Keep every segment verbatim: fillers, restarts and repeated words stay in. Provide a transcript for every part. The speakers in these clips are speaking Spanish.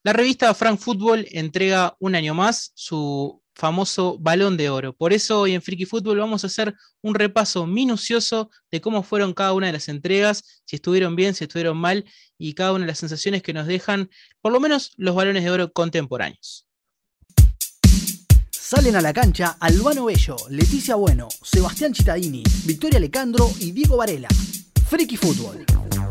La revista Frank Football entrega un año más su famoso Balón de Oro. Por eso hoy en Friki Fútbol vamos a hacer un repaso minucioso de cómo fueron cada una de las entregas, si estuvieron bien, si estuvieron mal y cada una de las sensaciones que nos dejan, por lo menos, los Balones de Oro contemporáneos. Salen a la cancha Albano Bello, Leticia Bueno, Sebastián Cittadini, Victoria Lecandro y Diego Varela. Friki Fútbol.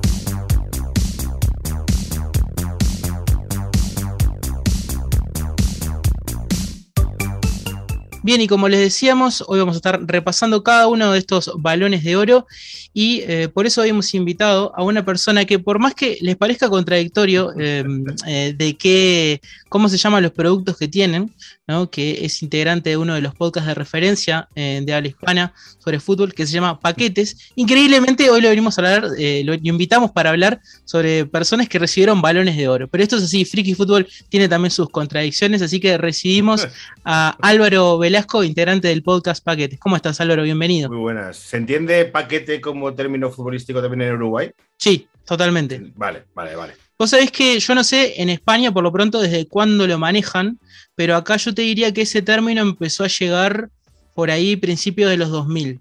Bien, y como les decíamos, hoy vamos a estar repasando cada uno de estos Balones de Oro y eh, por eso hoy hemos invitado a una persona que, por más que les parezca contradictorio eh, eh, de qué, cómo se llaman los productos que tienen, ¿no? Que es integrante de uno de los podcasts de referencia eh, de habla hispana sobre fútbol, que se llama Paquetes. Increíblemente, hoy lo venimos a hablar, eh, lo invitamos para hablar sobre personas que recibieron Balones de Oro. Pero esto es así, Friki Fútbol tiene también sus contradicciones, así que recibimos a Álvaro Velasco, integrante del podcast Paquetes. ¿Cómo estás, Álvaro? Bienvenido. Muy buenas. ¿Se entiende paquete como término futbolístico también en Uruguay? Sí, totalmente. Vale, vale, vale. Vos sabés que yo no sé en España, por lo pronto, desde cuándo lo manejan, pero acá yo te diría que ese término empezó a llegar por ahí principios de los dos mil.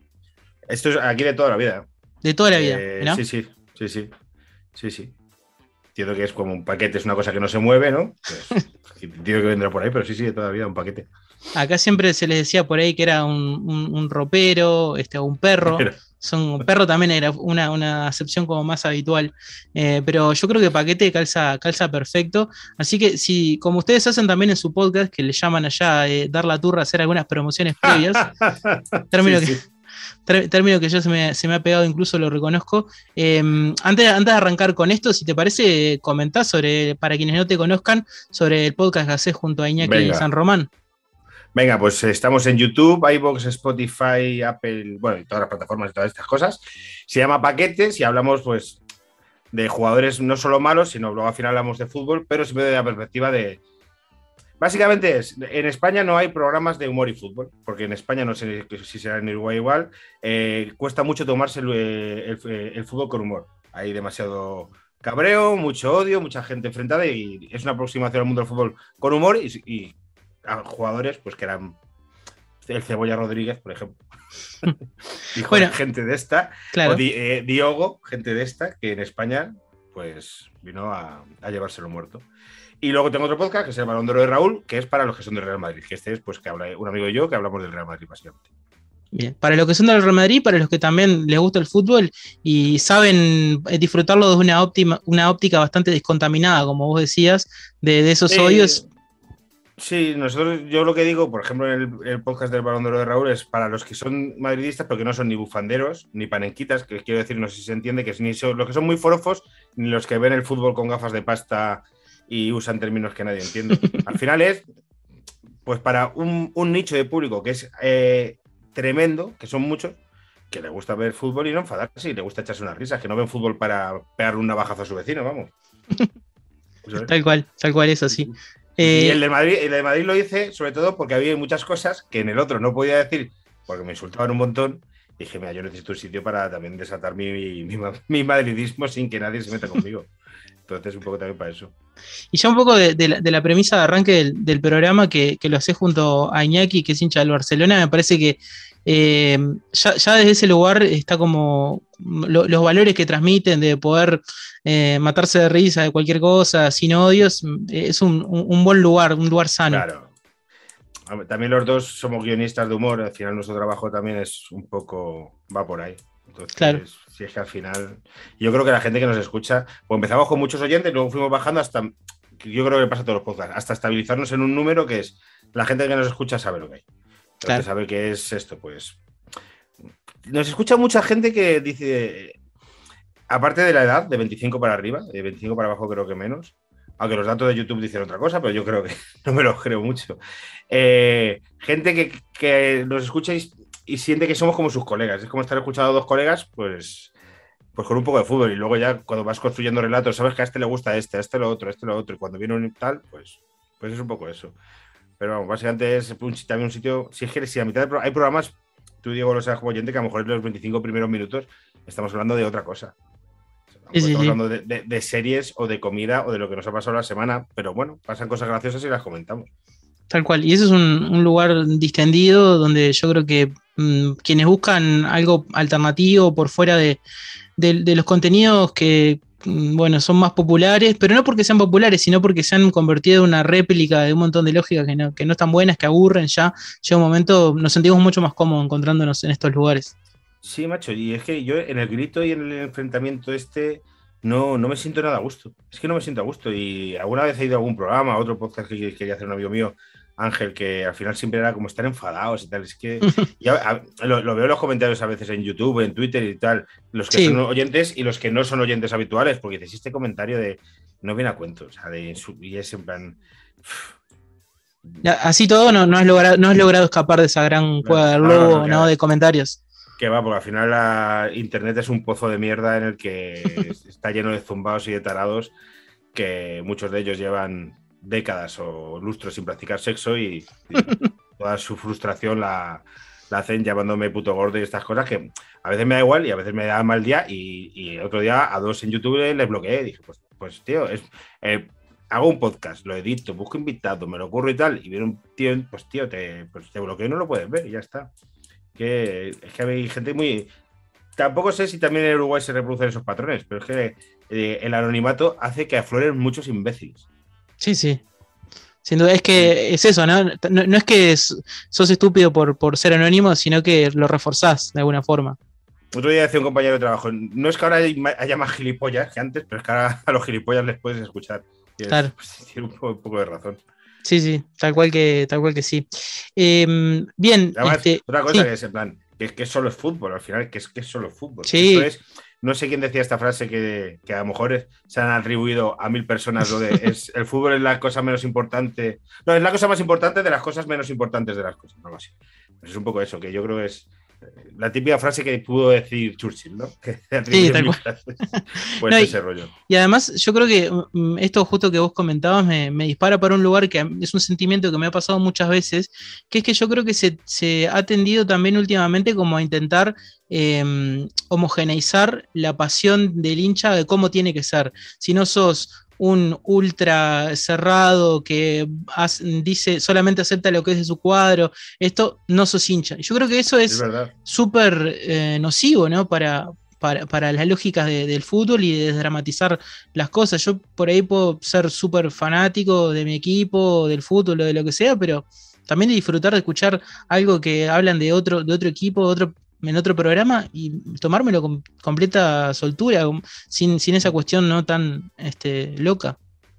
Esto es aquí de toda la vida. De toda la vida, eh, ¿no? Sí, sí, sí, sí. Sí, sí. Entiendo que es como un paquete, es una cosa que no se mueve, ¿no? Pues, entiendo que vendrá por ahí, pero sí, sí, de toda la vida, un paquete. Acá siempre se les decía por ahí que era un, un, un ropero, este, un perro. Pero... Son, perro también era una, una acepción como más habitual, eh, pero yo creo que paquete calza, calza perfecto, así que si, como ustedes hacen también en su podcast, que le llaman allá eh, dar la turra, hacer algunas promociones previas, término, sí, que, sí. Ter, término que yo se me, se me ha pegado, incluso lo reconozco. Eh, antes, antes de arrancar con esto, si te parece, comentá sobre, para quienes no te conozcan, sobre el podcast que haces junto a Iñaki Venga. San Román. Venga, pues estamos en YouTube, iVoox, Spotify, Apple, bueno, y todas las plataformas y todas estas cosas. Se llama Paquetes y hablamos, pues, de jugadores no solo malos, sino luego al final hablamos de fútbol, pero siempre desde la perspectiva de... Básicamente es, en España no hay programas de humor y fútbol, porque en España, no sé si será en Uruguay igual, eh, cuesta mucho tomarse el, el, el fútbol con humor. Hay demasiado cabreo, mucho odio, mucha gente enfrentada y es una aproximación al mundo del fútbol con humor y... y a jugadores pues que eran el Cebolla Rodríguez, por ejemplo. Hijo bueno, de gente de esta. Claro. O Di, eh, Diogo, gente de esta, que en España pues vino a, a llevárselo muerto. Y luego tengo otro podcast que es el Balón de Oro de Raúl, que es para los que son del Real Madrid, que este es pues que habla un amigo y yo que hablamos del Real Madrid básicamente. Bien, para los que son del Real Madrid, para los que también les gusta el fútbol y saben disfrutarlo desde una, óptima, una óptica bastante descontaminada, como vos decías, de, de esos eh, odios. Sí, nosotros, yo lo que digo, por ejemplo, en el, el podcast del Balón de Oro de Raúl es para los que son madridistas, pero que no son ni bufanderos, ni panenquitas, que quiero decir, no sé si se entiende, que es ni son, los que son muy forofos, ni los que ven el fútbol con gafas de pasta y usan términos que nadie entiende. Al final es, pues para un, un nicho de público que es eh, tremendo, que son muchos, que le gusta ver fútbol y no enfadarse, y le gusta echarse unas risas, que no ven fútbol para pegarle un navajazo a su vecino, vamos. ¿Sabes? Tal cual, tal cual es así. Eh, y el de, Madrid, el de Madrid lo hice sobre todo porque había muchas cosas que en el otro no podía decir porque me insultaban un montón. Y dije, mira, yo necesito un sitio para también desatar mi, mi, mi madridismo sin que nadie se meta conmigo. Entonces, un poco también para eso. Y ya un poco de, de, la, de la premisa de arranque del, del programa que, que lo hace junto a Iñaki, que es hincha del Barcelona, me parece que eh, ya, ya desde ese lugar está como lo, los valores que transmiten de poder eh, matarse de risa de cualquier cosa, sin odios, es un, un, un buen lugar, un lugar sano. Claro. También los dos somos guionistas de humor, al final nuestro trabajo también es un poco, va por ahí. Entonces, claro. Si es que al final, yo creo que la gente que nos escucha, pues empezamos con muchos oyentes, luego fuimos bajando hasta, yo creo que pasa a todos los podcasts, hasta estabilizarnos en un número que es, la gente que nos escucha sabe lo que hay. Entonces, claro. Sabe qué es esto, pues. Nos escucha mucha gente que dice, aparte de la edad, de veinticinco para arriba, de veinticinco para abajo creo que menos, aunque los datos de YouTube dicen otra cosa, pero yo creo que no me lo creo mucho. Eh, gente que, que nos escucha y, y siente que somos como sus colegas. Es como estar escuchando a dos colegas, pues, pues con un poco de fútbol. Y luego ya cuando vas construyendo relatos, sabes que a este le gusta este, a este lo otro, a este lo otro. Y cuando viene un tal, pues, pues es un poco eso. Pero vamos, básicamente es un, también un sitio. Si es que si a mitad de pro, hay programas, tú Diego lo sabes como oyente, que a lo mejor en los veinticinco primeros minutos estamos hablando de otra cosa. Sí, sí, estamos sí. hablando de, de, de series o de comida o de lo que nos ha pasado la semana, pero bueno, pasan cosas graciosas y las comentamos. Tal cual, y ese es un, un lugar distendido donde yo creo que mmm, quienes buscan algo alternativo por fuera de, de, de los contenidos que, mmm, bueno, son más populares, pero no porque sean populares, sino porque se han convertido en una réplica de un montón de lógicas que no, que no están buenas, que aburren ya. Llega un momento, nos sentimos mucho más cómodos encontrándonos en estos lugares. Sí, macho, y es que yo en el grito y en el enfrentamiento este no, no me siento nada a gusto. Es que no me siento a gusto. Y alguna vez he ido a algún programa, a otro podcast que quería hacer un amigo mío, Ángel, que al final siempre era como estar enfadados y tal. Es que ya, a, lo, lo veo en los comentarios a veces en YouTube, en Twitter y tal, los que sí. son oyentes y los que no son oyentes habituales, porque dices, este comentario de no viene a cuento, o sea, de, y es en plan... Así todo no, no, has logrado, no has logrado escapar de esa gran cueva del lobo, no, no, no, ¿no? de comentarios. Que va, porque al final la internet es un pozo de mierda en el que está lleno de zumbados y de tarados, que muchos de ellos llevan décadas o lustros sin practicar sexo y, y toda su frustración la, la hacen llamándome puto gordo y estas cosas que a veces me da igual y a veces me da mal día y, y otro día a dos en YouTube les bloqueé y dije, pues, pues tío, es... Eh, hago un podcast, lo edito, busco invitados, me lo ocurro y tal, y viene un tío, pues tío, te, pues te bloqueo y no lo puedes ver y ya está. Que es que hay gente muy... Tampoco sé si también en Uruguay se reproducen esos patrones, pero es que eh, el anonimato hace que afloren muchos imbéciles. Sí, sí. Sin duda, es que sí. es eso, ¿no? No, no es que es, sos estúpido por, por ser anónimo, sino que lo reforzás de alguna forma. Otro día decía un compañero de trabajo, no es que ahora haya más gilipollas que antes, pero es que ahora a los gilipollas les puedes escuchar. Y claro. Es, pues, tiene un poco, un poco de razón. Sí, sí, tal cual que, tal cual que sí. Eh, bien. Además, este, otra cosa sí. que es en plan, que es que solo es fútbol, al final, que es que es solo fútbol. Sí. Eso es, no sé quién decía esta frase que, que a lo mejor es, se han atribuido a mil personas lo de es, el fútbol es la cosa menos importante. No, es la cosa más importante de las cosas menos importantes de las cosas, algo así. Pues es un poco eso, que yo creo que es la típica frase que pudo decir Churchill, ¿no? Que sí, tal cual. Pues no, ese y, rollo. Y además, yo creo que um, esto justo que vos comentabas me, me dispara para un lugar que es un sentimiento que me ha pasado muchas veces, que es que yo creo que se, se ha tendido también últimamente como a intentar eh, homogeneizar la pasión del hincha de cómo tiene que ser. Si no sos un ultra cerrado que hace, dice solamente acepta lo que es de su cuadro, esto no sos hincha. Yo creo que eso es súper eh, nocivo, ¿no? Para, para, para las lógicas de, del fútbol y de desdramatizar las cosas. Yo por ahí puedo ser súper fanático de mi equipo, del fútbol o de lo que sea, pero también de disfrutar de escuchar algo que hablan de otro, de otro equipo, de otro en otro programa y tomármelo con completa soltura, sin, sin esa cuestión no tan este, loca.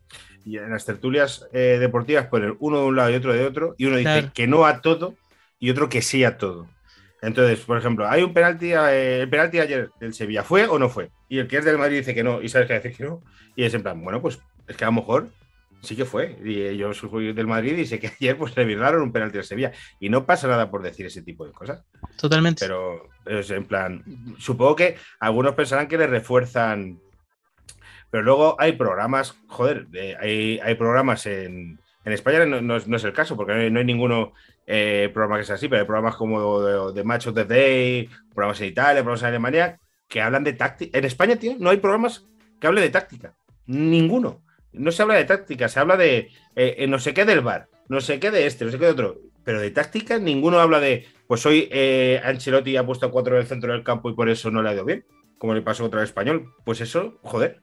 Y en las tertulias eh, deportivas ponen uno de un lado y otro de otro, y uno dice claro. que no a todo y otro que sí a todo. Entonces, por ejemplo, hay un penalti, eh, el penalti ayer del Sevilla, ¿fue o no fue? Y el que es del Madrid dice que no, y sabes que decir que no, y es en plan, bueno, pues es que a lo mejor sí que fue, y yo soy del Madrid y sé que ayer pues le virlaron un penalti al Sevilla y no pasa nada por decir ese tipo de cosas. Totalmente. Pero es en plan, supongo que algunos pensarán que le refuerzan, pero luego hay programas, joder, eh, hay, hay programas en, en España, no, no, es, no es el caso, porque no hay, no hay ninguno eh, programa que sea así, pero hay programas como de, de Match of the Day, programas en Italia, programas en Alemania, que hablan de táctica. En España, tío, no hay programas que hablen de táctica, ninguno. No se habla de táctica, se habla de eh, no sé qué del V A R, no sé qué de este, no sé qué de otro. Pero de táctica ninguno habla de, pues hoy eh, Ancelotti ha puesto a cuatro en el centro del campo y por eso no le ha ido bien, como le pasó contra el Español. Pues eso, joder.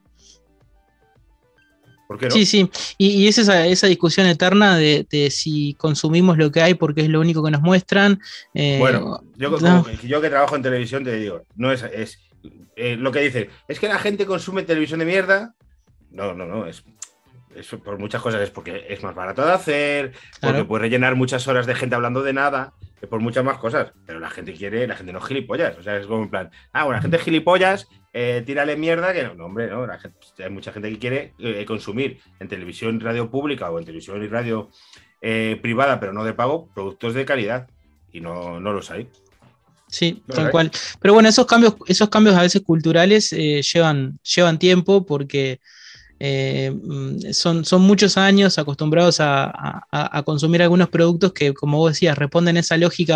¿Por qué no? Sí, sí. Y, y es esa, esa discusión eterna de, de si consumimos lo que hay porque es lo único que nos muestran. Eh, bueno, yo, no. como, yo que trabajo en televisión te digo, no es, es eh, lo que dice, es que la gente consume televisión de mierda. No, no, no, es... Eso por muchas cosas es porque es más barato de hacer, porque claro. puedes rellenar muchas horas de gente hablando de nada, por muchas más cosas, pero la gente quiere, la gente no es gilipollas, o sea, es como en plan, ah, bueno, la gente es gilipollas, eh, tírale mierda, que no, no hombre, no, la gente, hay mucha gente que quiere eh, consumir en televisión y radio pública o en televisión y radio eh, privada, pero no de pago, productos de calidad, y no, no los hay. Sí, tal cual. Pero bueno, esos cambios, esos cambios a veces culturales eh, llevan, llevan tiempo porque Eh, son, son muchos años acostumbrados a, a, a consumir algunos productos que, como vos decías, responden a esa lógica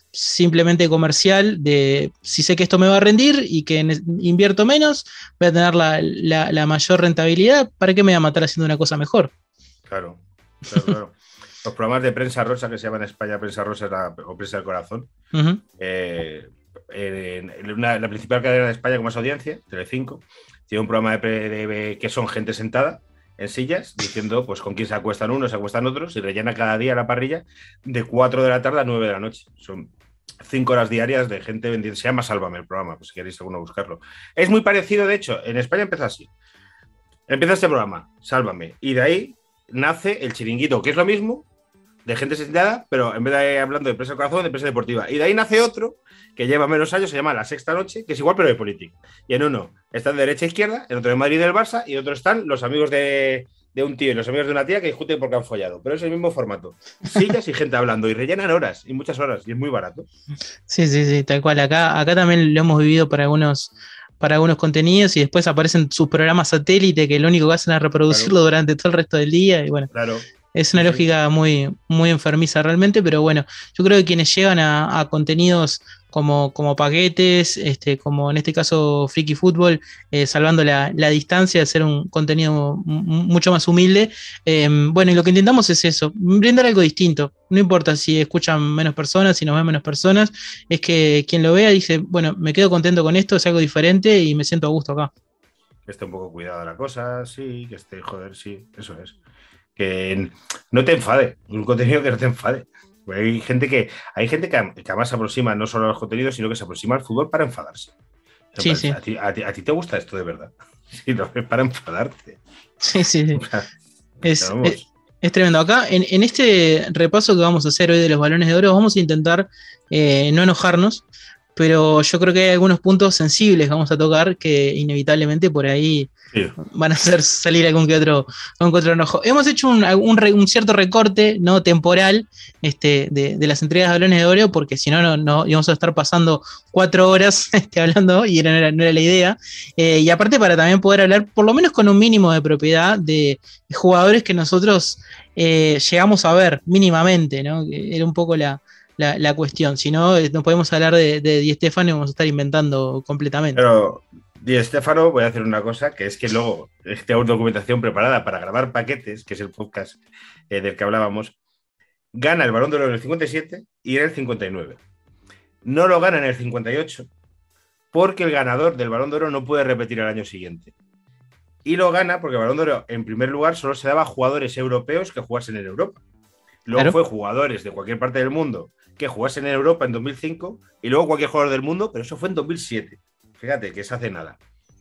simplemente comercial de si sé que esto me va a rendir y que invierto menos, voy a tener la, la, la mayor rentabilidad, ¿para qué me voy a matar haciendo una cosa mejor? Claro, claro, claro. Los programas de prensa rosa que se llaman en España prensa rosa la, o prensa del corazón, uh-huh. eh, en, en una, la principal cadena de España con más audiencia, Telecinco, tiene un programa de, de, de que son gente sentada en sillas, diciendo pues con quién se acuestan unos, se acuestan otros, y rellena cada día la parrilla de cuatro de la tarde a nueve de la noche. Son cinco horas diarias de gente vendiendo. Se llama Sálvame el programa, pues si queréis alguno buscarlo. Es muy parecido, de hecho, en España empieza así. Empieza este programa, Sálvame, y de ahí nace el Chiringuito, que es lo mismo, de gente sentada, pero en vez de hablando de prensa del corazón, de prensa deportiva. Y de ahí nace otro, que lleva menos años, se llama La Sexta Noche, que es igual, pero de política. Y en uno están de derecha a izquierda, en otro de Madrid del Barça, y en otro están los amigos de, de un tío y los amigos de una tía que discuten porque han follado. Pero es el mismo formato. Sillas y gente hablando, y rellenan horas, y muchas horas, y es muy barato. Sí, sí, sí, tal cual. Acá, acá también lo hemos vivido para algunos... para algunos contenidos y después aparecen sus programas satélite que lo único que hacen es reproducirlo claro. durante todo el resto del día y bueno, claro. Es una sí, lógica sí. muy, muy enfermiza realmente, pero bueno, yo creo que quienes llegan a, a contenidos como, como paquetes, este, como en este caso Friki Fútbol, eh, salvando la, la distancia de hacer un contenido m- mucho más humilde, eh, bueno, y lo que intentamos es eso, brindar algo distinto, no importa si escuchan menos personas, si nos ven menos personas, es que quien lo vea dice, bueno, me quedo contento con esto, es algo diferente y me siento a gusto acá. Que esté un poco cuidada la cosa, sí, que esté, joder, sí, eso es. Que no te enfade, un contenido que no te enfade. Hay gente que hay gente que, que además se aproxima no solo a los contenidos, sino que se aproxima al fútbol para enfadarse. Sí, parece, sí. A, ti, a, ti, ¿A ti te gusta esto de verdad? Si no es para enfadarte. Sí, sí, sí. O sea, es, es, es tremendo. Acá, en, en este repaso que vamos a hacer hoy de los balones de oro, vamos a intentar eh, no enojarnos, pero yo creo que hay algunos puntos sensibles que vamos a tocar que inevitablemente por ahí sí. van a hacer salir algún que otro, algún que otro enojo. Hemos hecho un, un, un cierto recorte no temporal este, de, de las entregas de balones de oro, porque si no, no, no íbamos a estar pasando cuatro horas este, hablando y no era, no era la idea. Eh, y aparte para también poder hablar, por lo menos con un mínimo de propiedad de jugadores que nosotros eh, llegamos a ver mínimamente, ¿no? Que era un poco la... La, la cuestión, si no, no podemos hablar de, de Di Stéfano y vamos a estar inventando completamente. Pero Di Stéfano, voy a hacer una cosa, que es que luego tengo documentación preparada para grabar paquetes, que es el podcast eh, del que hablábamos, gana el Balón de Oro en el cincuenta y siete y en el cincuenta y nueve. No lo gana en el cincuenta y ocho porque el ganador del Balón de Oro no puede repetir el año siguiente. Y lo gana porque el Balón de Oro, en primer lugar, solo se daba a jugadores europeos que jugasen en Europa. Luego claro. fue jugadores de cualquier parte del mundo que jugasen en Europa en dos mil cinco y luego cualquier jugador del mundo, pero eso fue en dos mil siete. Fíjate que se hace nada.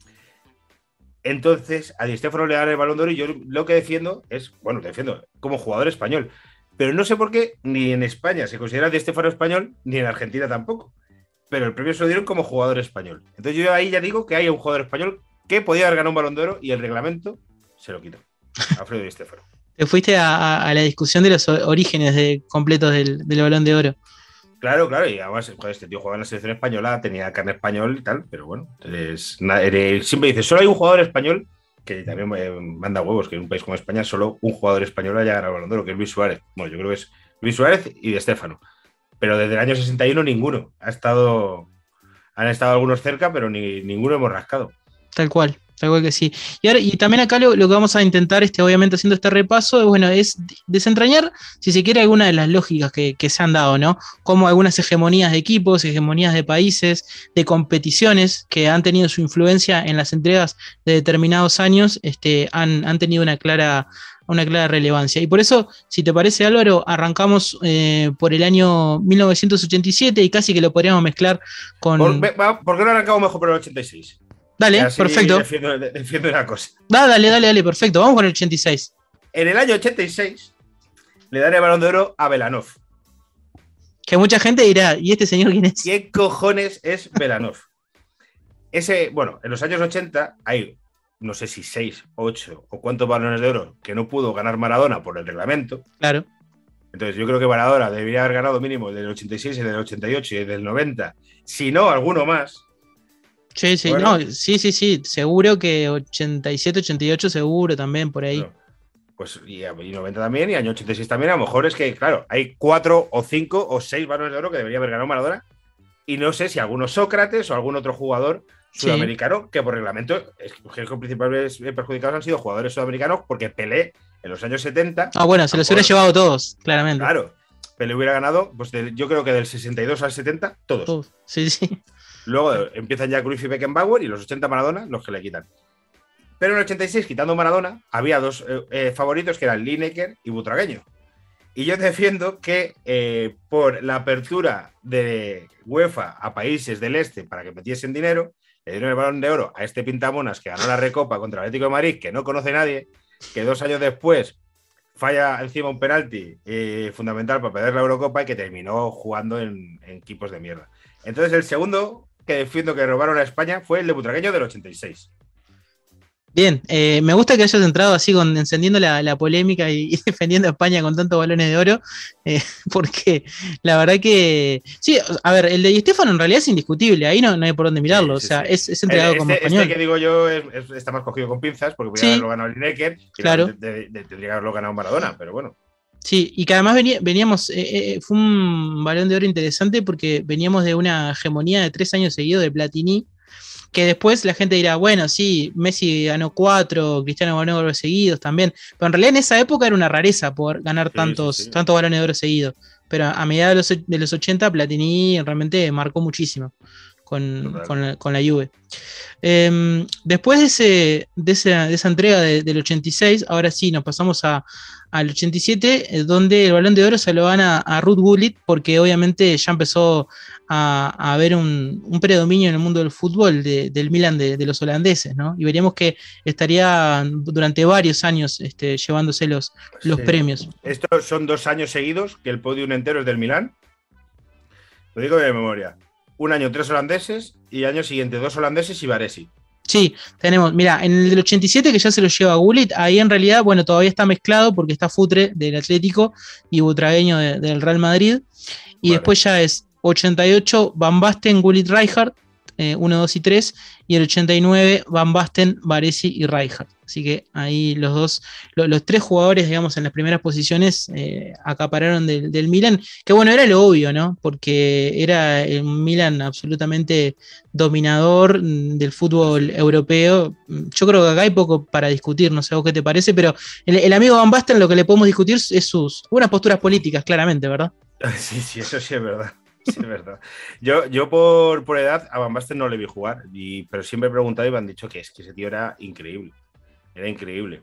Entonces, a Di Stéfano le dan el Balón de Oro y yo lo que defiendo es, bueno, defiendo como jugador español, pero no sé por qué ni en España se considera Di Stéfano español, ni en Argentina tampoco. Pero el premio se lo dieron como jugador español. Entonces yo ahí ya digo que hay un jugador español que podía haber ganado un Balón de Oro y el reglamento se lo quitó. Alfredo Di Stéfano. Te fuiste a, a, a la discusión de los orígenes de, completos del, del Balón de Oro. Claro, claro, y además, joder, este tío jugaba en la selección española, tenía carne español y tal, pero bueno, eres, eres, siempre dices, solo hay un jugador español, que también eh, manda huevos, que en un país como España solo un jugador español haya ganado el Balón de Oro, que es Luis Suárez. Bueno, yo creo que es Luis Suárez y Di Stéfano. Pero desde el año sesenta y uno ninguno. Ha estado, han estado algunos cerca, pero ni, ninguno hemos rascado. Tal cual. Tal cual que sí. Y, ahora, y también acá lo, lo que vamos a intentar, este, obviamente haciendo este repaso, bueno, es desentrañar, si se quiere, alguna de las lógicas que, que se han dado, ¿no? Como algunas hegemonías de equipos, hegemonías de países, de competiciones que han tenido su influencia en las entregas de determinados años, este, han, han tenido una clara, una clara relevancia. Y por eso, si te parece, Álvaro, arrancamos eh, por el año mil novecientos ochenta y siete y casi que lo podríamos mezclar con... ¿Por, ¿por qué no arrancamos mejor por el ochenta y seis? Dale, así perfecto. Defiendo, defiendo una cosa. Da, dale, dale, dale, perfecto. Vamos con el ochenta y seis. En el año ochenta y seis le daré el Balón de Oro a Belanov. Que mucha gente dirá, ¿y este señor quién es? ¿Qué cojones es Belanov? Ese, bueno, en los años ochenta hay, no sé si seis, ocho o cuántos balones de oro que no pudo ganar Maradona por el reglamento. Claro. Entonces yo creo que Maradona debería haber ganado mínimo el del ochenta y seis, el del ochenta y ocho y el del noventa. Si no, alguno más. Sí, sí, bueno. no, sí, sí, sí, seguro que ochenta y siete, ochenta y ocho seguro también por ahí. Claro. Pues y, y noventa también, y año ochenta y seis también. A lo mejor es que, claro, hay cuatro o cinco o seis balones de oro que debería haber ganado Maradona. Y no sé si alguno Sócrates o algún otro jugador sudamericano, sí. que por reglamento, es que los principales perjudicados han sido jugadores sudamericanos, porque Pelé en los años setenta. Ah, bueno, se los hubiera llevado todos, claramente. Claro, Pelé hubiera ganado, pues de, yo creo que del sesenta y dos al setenta, todos. todos. Sí, sí. Luego empiezan ya Cruyff y Beckenbauer, y los ochenta Maradona, los que le quitan. Pero en el ochenta y seis, quitando Maradona, había dos eh, eh, favoritos que eran Lineker y Butragueño. Y yo defiendo que eh, por la apertura de UEFA a países del este para que metiesen dinero, le dieron el Balón de Oro a este pintamonas que ganó la Recopa contra el Atlético de Madrid, que no conoce nadie, que dos años después falla encima un penalti eh, fundamental para perder la Eurocopa y que terminó jugando en, en equipos de mierda. Entonces el segundo que defiendo que robaron a España fue el de Butragueño del ochenta y seis. Bien, eh, me gusta que hayas entrado así con, encendiendo la, la polémica y, y defendiendo a España con tantos balones de oro, eh, porque la verdad que, sí, a ver, el de Di Stéfano en realidad es indiscutible, ahí no, no hay por dónde mirarlo, sí, sí, o sea, sí. es, es entregado este, como español. Este que digo yo es, es, está más cogido con pinzas, porque podría sí, haberlo ganado Lineker, y claro. de, de, de, tendría que haberlo ganado Maradona, pero bueno. Sí, y que además venía, veníamos, eh, eh, fue un balón de oro interesante porque veníamos de una hegemonía de tres años seguidos de Platini, que después la gente dirá, bueno, sí, Messi ganó cuatro, Cristiano ganó oro seguidos también, pero en realidad en esa época era una rareza poder ganar sí, tantos, sí, sí. tantos balones de oro seguidos, pero a mediados de los, de los ochenta Platini realmente marcó muchísimo con, con, la, con la Juve. Eh, después de, ese, de, esa, de esa entrega de, del ochenta y seis, ahora sí nos pasamos a, al ochenta y siete, eh, donde el Balón de Oro se lo van a, a Ruud Gullit, porque obviamente ya empezó a, a haber un, un predominio en el mundo del fútbol de, del Milan de, de los holandeses, ¿no? Y veríamos que estaría durante varios años este, llevándose los, los sí. premios. Estos son dos años seguidos que el podium entero es del Milán. Lo digo de memoria. Un año tres holandeses y año siguiente dos holandeses y Baresi. Sí, tenemos, mira, en el del ochenta y siete que ya se lo lleva Gullit, ahí en realidad, bueno, todavía está mezclado porque está Futre del Atlético y Butragueño de, del Real Madrid. Y vale. Después ya es ochenta y ocho Van Basten, Gullit, Rijkaard, eh, uno, dos y tres, y el ochenta y nueve Van Basten, Baresi y Rijkaard. Así que ahí los dos, los, los tres jugadores, digamos, en las primeras posiciones eh, acapararon del, del Milan, que bueno, era lo obvio, ¿no? Porque era un Milan absolutamente dominador del fútbol europeo. Yo creo que acá hay poco para discutir, no sé vos qué te parece, pero el, el amigo Van Basten lo que le podemos discutir es sus unas posturas políticas, claramente, ¿verdad? Sí, sí, eso sí es verdad. Sí, es verdad. Yo, yo por, por edad a Van Basten no le vi jugar, y, pero siempre he preguntado y me han dicho que es que ese tío era increíble. Era increíble.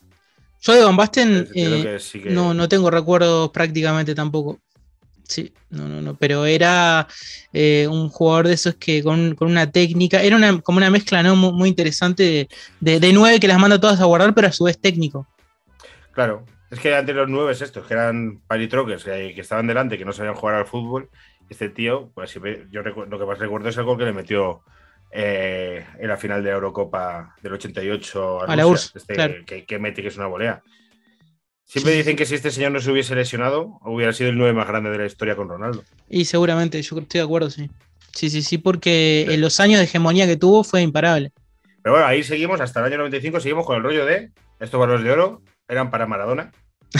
Yo de Van Basten eh, que sí que... no, no tengo recuerdos prácticamente tampoco. Sí, no, no, no. Pero era eh, un jugador de esos que con, con una técnica, era una, como una mezcla, ¿no? muy, muy interesante de, de, de nueve que las manda todas a guardar, pero a su vez técnico. Claro, es que antes los nueve estos, que eran palitroques, que, que estaban delante, que no sabían jugar al fútbol, este tío, pues siempre, yo recuerdo, lo que más recuerdo es el gol que le metió Eh, en la final de la Eurocopa del ochenta y ocho a, a la U R S S, este, claro. que, que mete que es una volea. Siempre sí. Dicen que si este señor no se hubiese lesionado, hubiera sido el nueve más grande de la historia con Ronaldo. Y seguramente, yo estoy de acuerdo, sí. Sí, sí, sí, porque sí. En los años de hegemonía que tuvo fue imparable. Pero bueno, ahí seguimos, hasta el año noventa y cinco, seguimos con el rollo de estos balones de oro eran para Maradona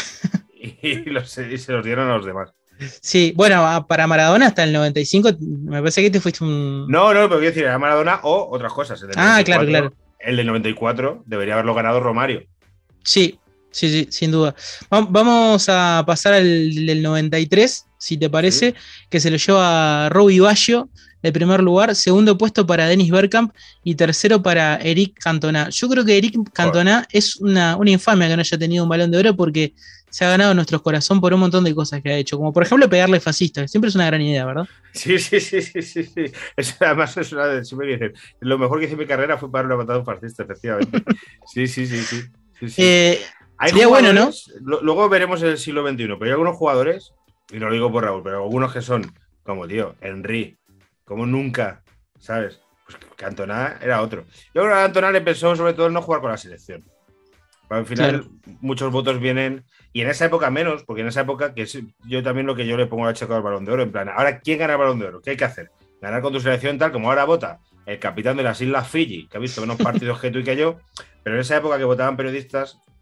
y, los, y se los dieron a los demás. Sí, bueno, para Maradona hasta el noventa y cinco me parece que te fuiste un... No, no, pero quiero decir, era Maradona o otras cosas. El ah, claro, claro. El del noventa y cuatro debería haberlo ganado Romario. Sí, sí, sí, sin duda. Vamos a pasar al del noventa y tres, si te parece, sí. Que se lo lleva Robbie Baggio, el primer lugar, segundo puesto para Dennis Bergkamp y tercero para Eric Cantona. Yo creo que Eric Cantona oh. es una, una infamia que no haya tenido un Balón de Oro porque se ha ganado nuestro corazón por un montón de cosas que ha hecho, como por ejemplo pegarle fascista, que siempre es una gran idea, ¿verdad? Sí, sí, sí, sí, sí, sí. Eso, además es una de siempre que dicen, lo mejor que hice en mi carrera fue para una patada a un fascista, efectivamente. Sí, sí, sí, sí. sí, sí. Eh, hay sería bueno, ¿no? Luego veremos el siglo veintiuno, pero hay algunos jugadores, y no lo digo por Raúl, pero algunos que son como, tío, Henry, como nunca, ¿sabes? Pues Cantona era otro. Yo creo que a Cantona le pensó sobre todo en no jugar con la selección. Al final, claro. Muchos votos vienen, y en esa época menos, porque en esa época, que es yo también lo que yo le pongo a checar al Balón de Oro, en plan, ahora, ¿quién gana el Balón de Oro? ¿Qué hay que hacer? Ganar con tu selección tal, como ahora vota el capitán de las Islas Fiji, que ha visto menos partidos que tú y que yo, pero en esa época que votaban periodistas,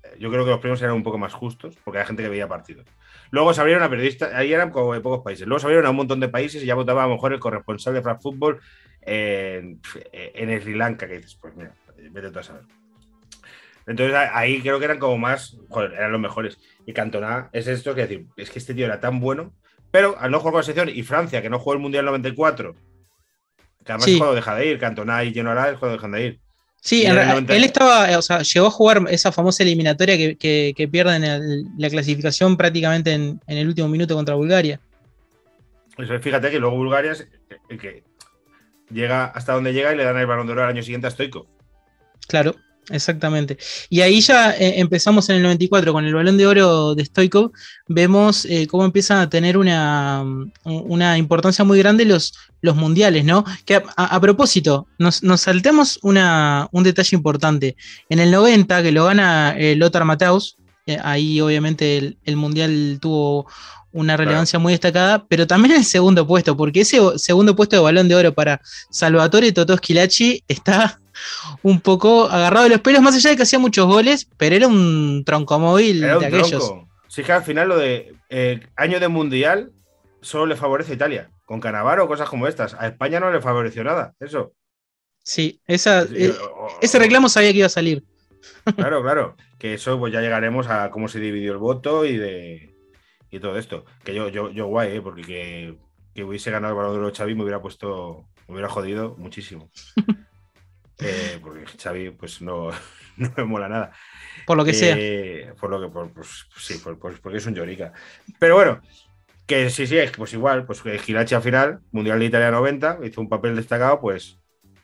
yo creo que los premios eran un poco más justos, porque había gente que veía partidos. Luego se abrieron a periodistas, ahí eran como de pocos países. Luego se abrieron a un montón de países y ya votaba a lo mejor el corresponsal de France Football en, en Sri Lanka, que dices, pues mira, vete tú a saber. Entonces ahí creo que eran como más, joder, eran los mejores. Y Cantona es esto, que decir, es que este tío era tan bueno, pero al no jugar con la selección, y Francia, que no jugó el Mundial noventa y cuatro, que además sí. Es cuando deja de ir, Cantona y Genola es cuando dejan de ir. Sí, en noventa... él estaba, o sea, llegó a jugar esa famosa eliminatoria que, que, que pierden el, la clasificación prácticamente en, en el último minuto contra Bulgaria. Eso, fíjate que luego Bulgaria es el que llega hasta donde llega y le dan el Balón de Oro al año siguiente a Stoichkov. Claro, exactamente. Y ahí ya eh, empezamos en el noventa y cuatro con el Balón de Oro de Stoichkov. Vemos eh, cómo empiezan a tener una, una importancia muy grande los, los mundiales, ¿no? Que a, a, a propósito, nos, nos saltamos una, un detalle importante. En el noventa, que lo gana eh, Lothar Matthaus, eh, ahí obviamente el, el mundial tuvo una relevancia claro. muy destacada, pero también el segundo puesto, porque ese segundo puesto de Balón de Oro para Salvatore Totò Schillaci está un poco agarrado de los pelos, más allá de que hacía muchos goles, pero era un troncomóvil era un de aquellos. Tronco. Sí, que al final lo de eh, año de mundial solo le favorece a Italia, con Cannavaro o cosas como estas. A España no le favoreció nada, eso. Sí, esa, eh, ese reclamo sabía que iba a salir. Claro, claro, que eso pues ya llegaremos a cómo se dividió el voto y de y todo esto. Que yo, yo, yo guay, ¿eh? Porque que, que hubiese ganado el Balón de Oro Xavi me hubiera puesto, me hubiera jodido muchísimo. eh, porque Xavi pues no, no me mola nada. Por lo que eh, sea. Por lo que, por, pues sí, por, por, porque es un llorica. Pero bueno, que sí, sí, pues igual, pues Schillaci al final, Mundial de Italia noventa, hizo un papel destacado, pues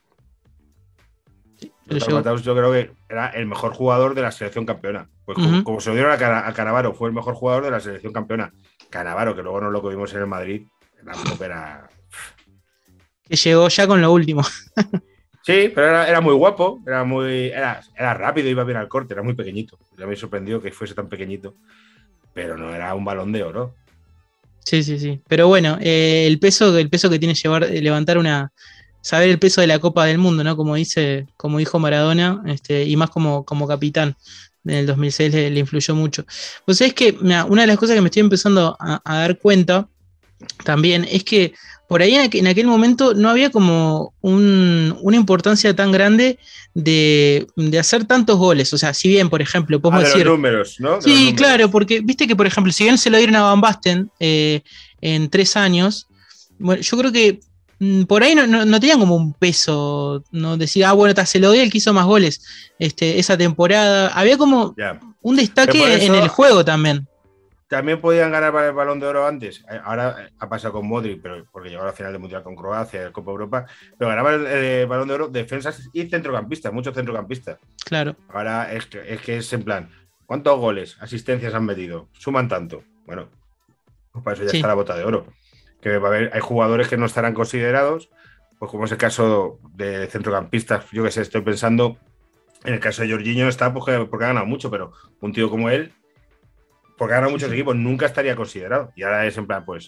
Lothar Matthaus yo creo que era el mejor jugador de la selección campeona. Pues uh-huh. como, como se lo dieron a, Can- a Cannavaro, fue el mejor jugador de la selección campeona. Cannavaro, que luego no lo vimos en el Madrid, tampoco era... Que llegó ya con lo último. Sí, pero era, era muy guapo, era muy era, era rápido, iba bien al corte, era muy pequeñito. Ya me sorprendió que fuese tan pequeñito, pero no era un Balón de Oro. Sí, sí, sí. Pero bueno, eh, el peso, el peso que tiene llevar, levantar una... saber el peso de la Copa del Mundo, ¿no? Como dice, como dijo Maradona, este, y más como, como capitán en el dos mil seis le, le influyó mucho. Pues es que mira, una de las cosas que me estoy empezando a, a dar cuenta también es que por ahí en aquel, en aquel momento no había como un, una importancia tan grande de, de hacer tantos goles. O sea, si bien, por ejemplo, podemos ah, de decir. Los números, ¿no? De sí, los números. Claro, porque viste que, por ejemplo, si bien se lo dieron a Van Basten eh, en tres años, bueno, yo creo que por ahí no, no, no tenían como un peso, no decir, ah, bueno, se lo doy el que hizo más goles este, esa temporada. Había como yeah. un destaque en el juego también. También podían ganar el Balón de Oro antes. Ahora ha pasado con Modric, pero porque llegó a la final del Mundial con Croacia, el Copa Europa. Pero ganaban el, el Balón de Oro defensas y centrocampistas, muchos centrocampistas. Claro. Ahora es que, es que es en plan, ¿cuántos goles, asistencias han metido? Suman tanto. Bueno, pues para eso ya sí. está la bota de oro. Que va a haber, hay jugadores que no estarán considerados, pues como es el caso de centrocampistas, yo que sé, estoy pensando, en el caso de Jorginho está porque, porque ha ganado mucho, pero un tío como él, porque ha ganado muchos equipos, nunca estaría considerado. Y ahora es en plan, pues,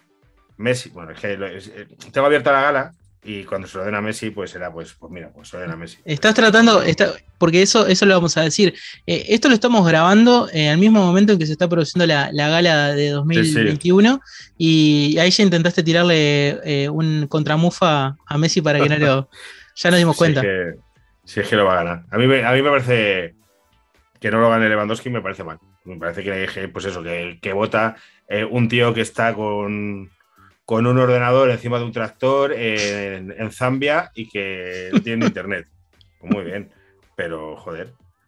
Messi, bueno, es que es, es, tengo abierta la gala y cuando se lo den a Messi, pues será, pues, pues mira, pues se lo den a Messi. Estás tratando, está, porque eso, eso lo vamos a decir, eh, esto lo estamos grabando eh, al mismo momento en que se está produciendo la, la gala de dos mil veintiuno, sí, sí. Y ahí ya intentaste tirarle eh, un contramufa a Messi para que no lo... Ya nos dimos cuenta. Si es que, si es que lo va a ganar. A mí, a mí me parece que no lo gane Lewandowski, me parece mal. Me parece que, pues eso, que, que vota eh, un tío que está con... con un ordenador encima de un tractor en, en Zambia y que no tiene internet. Pues muy bien, pero joder.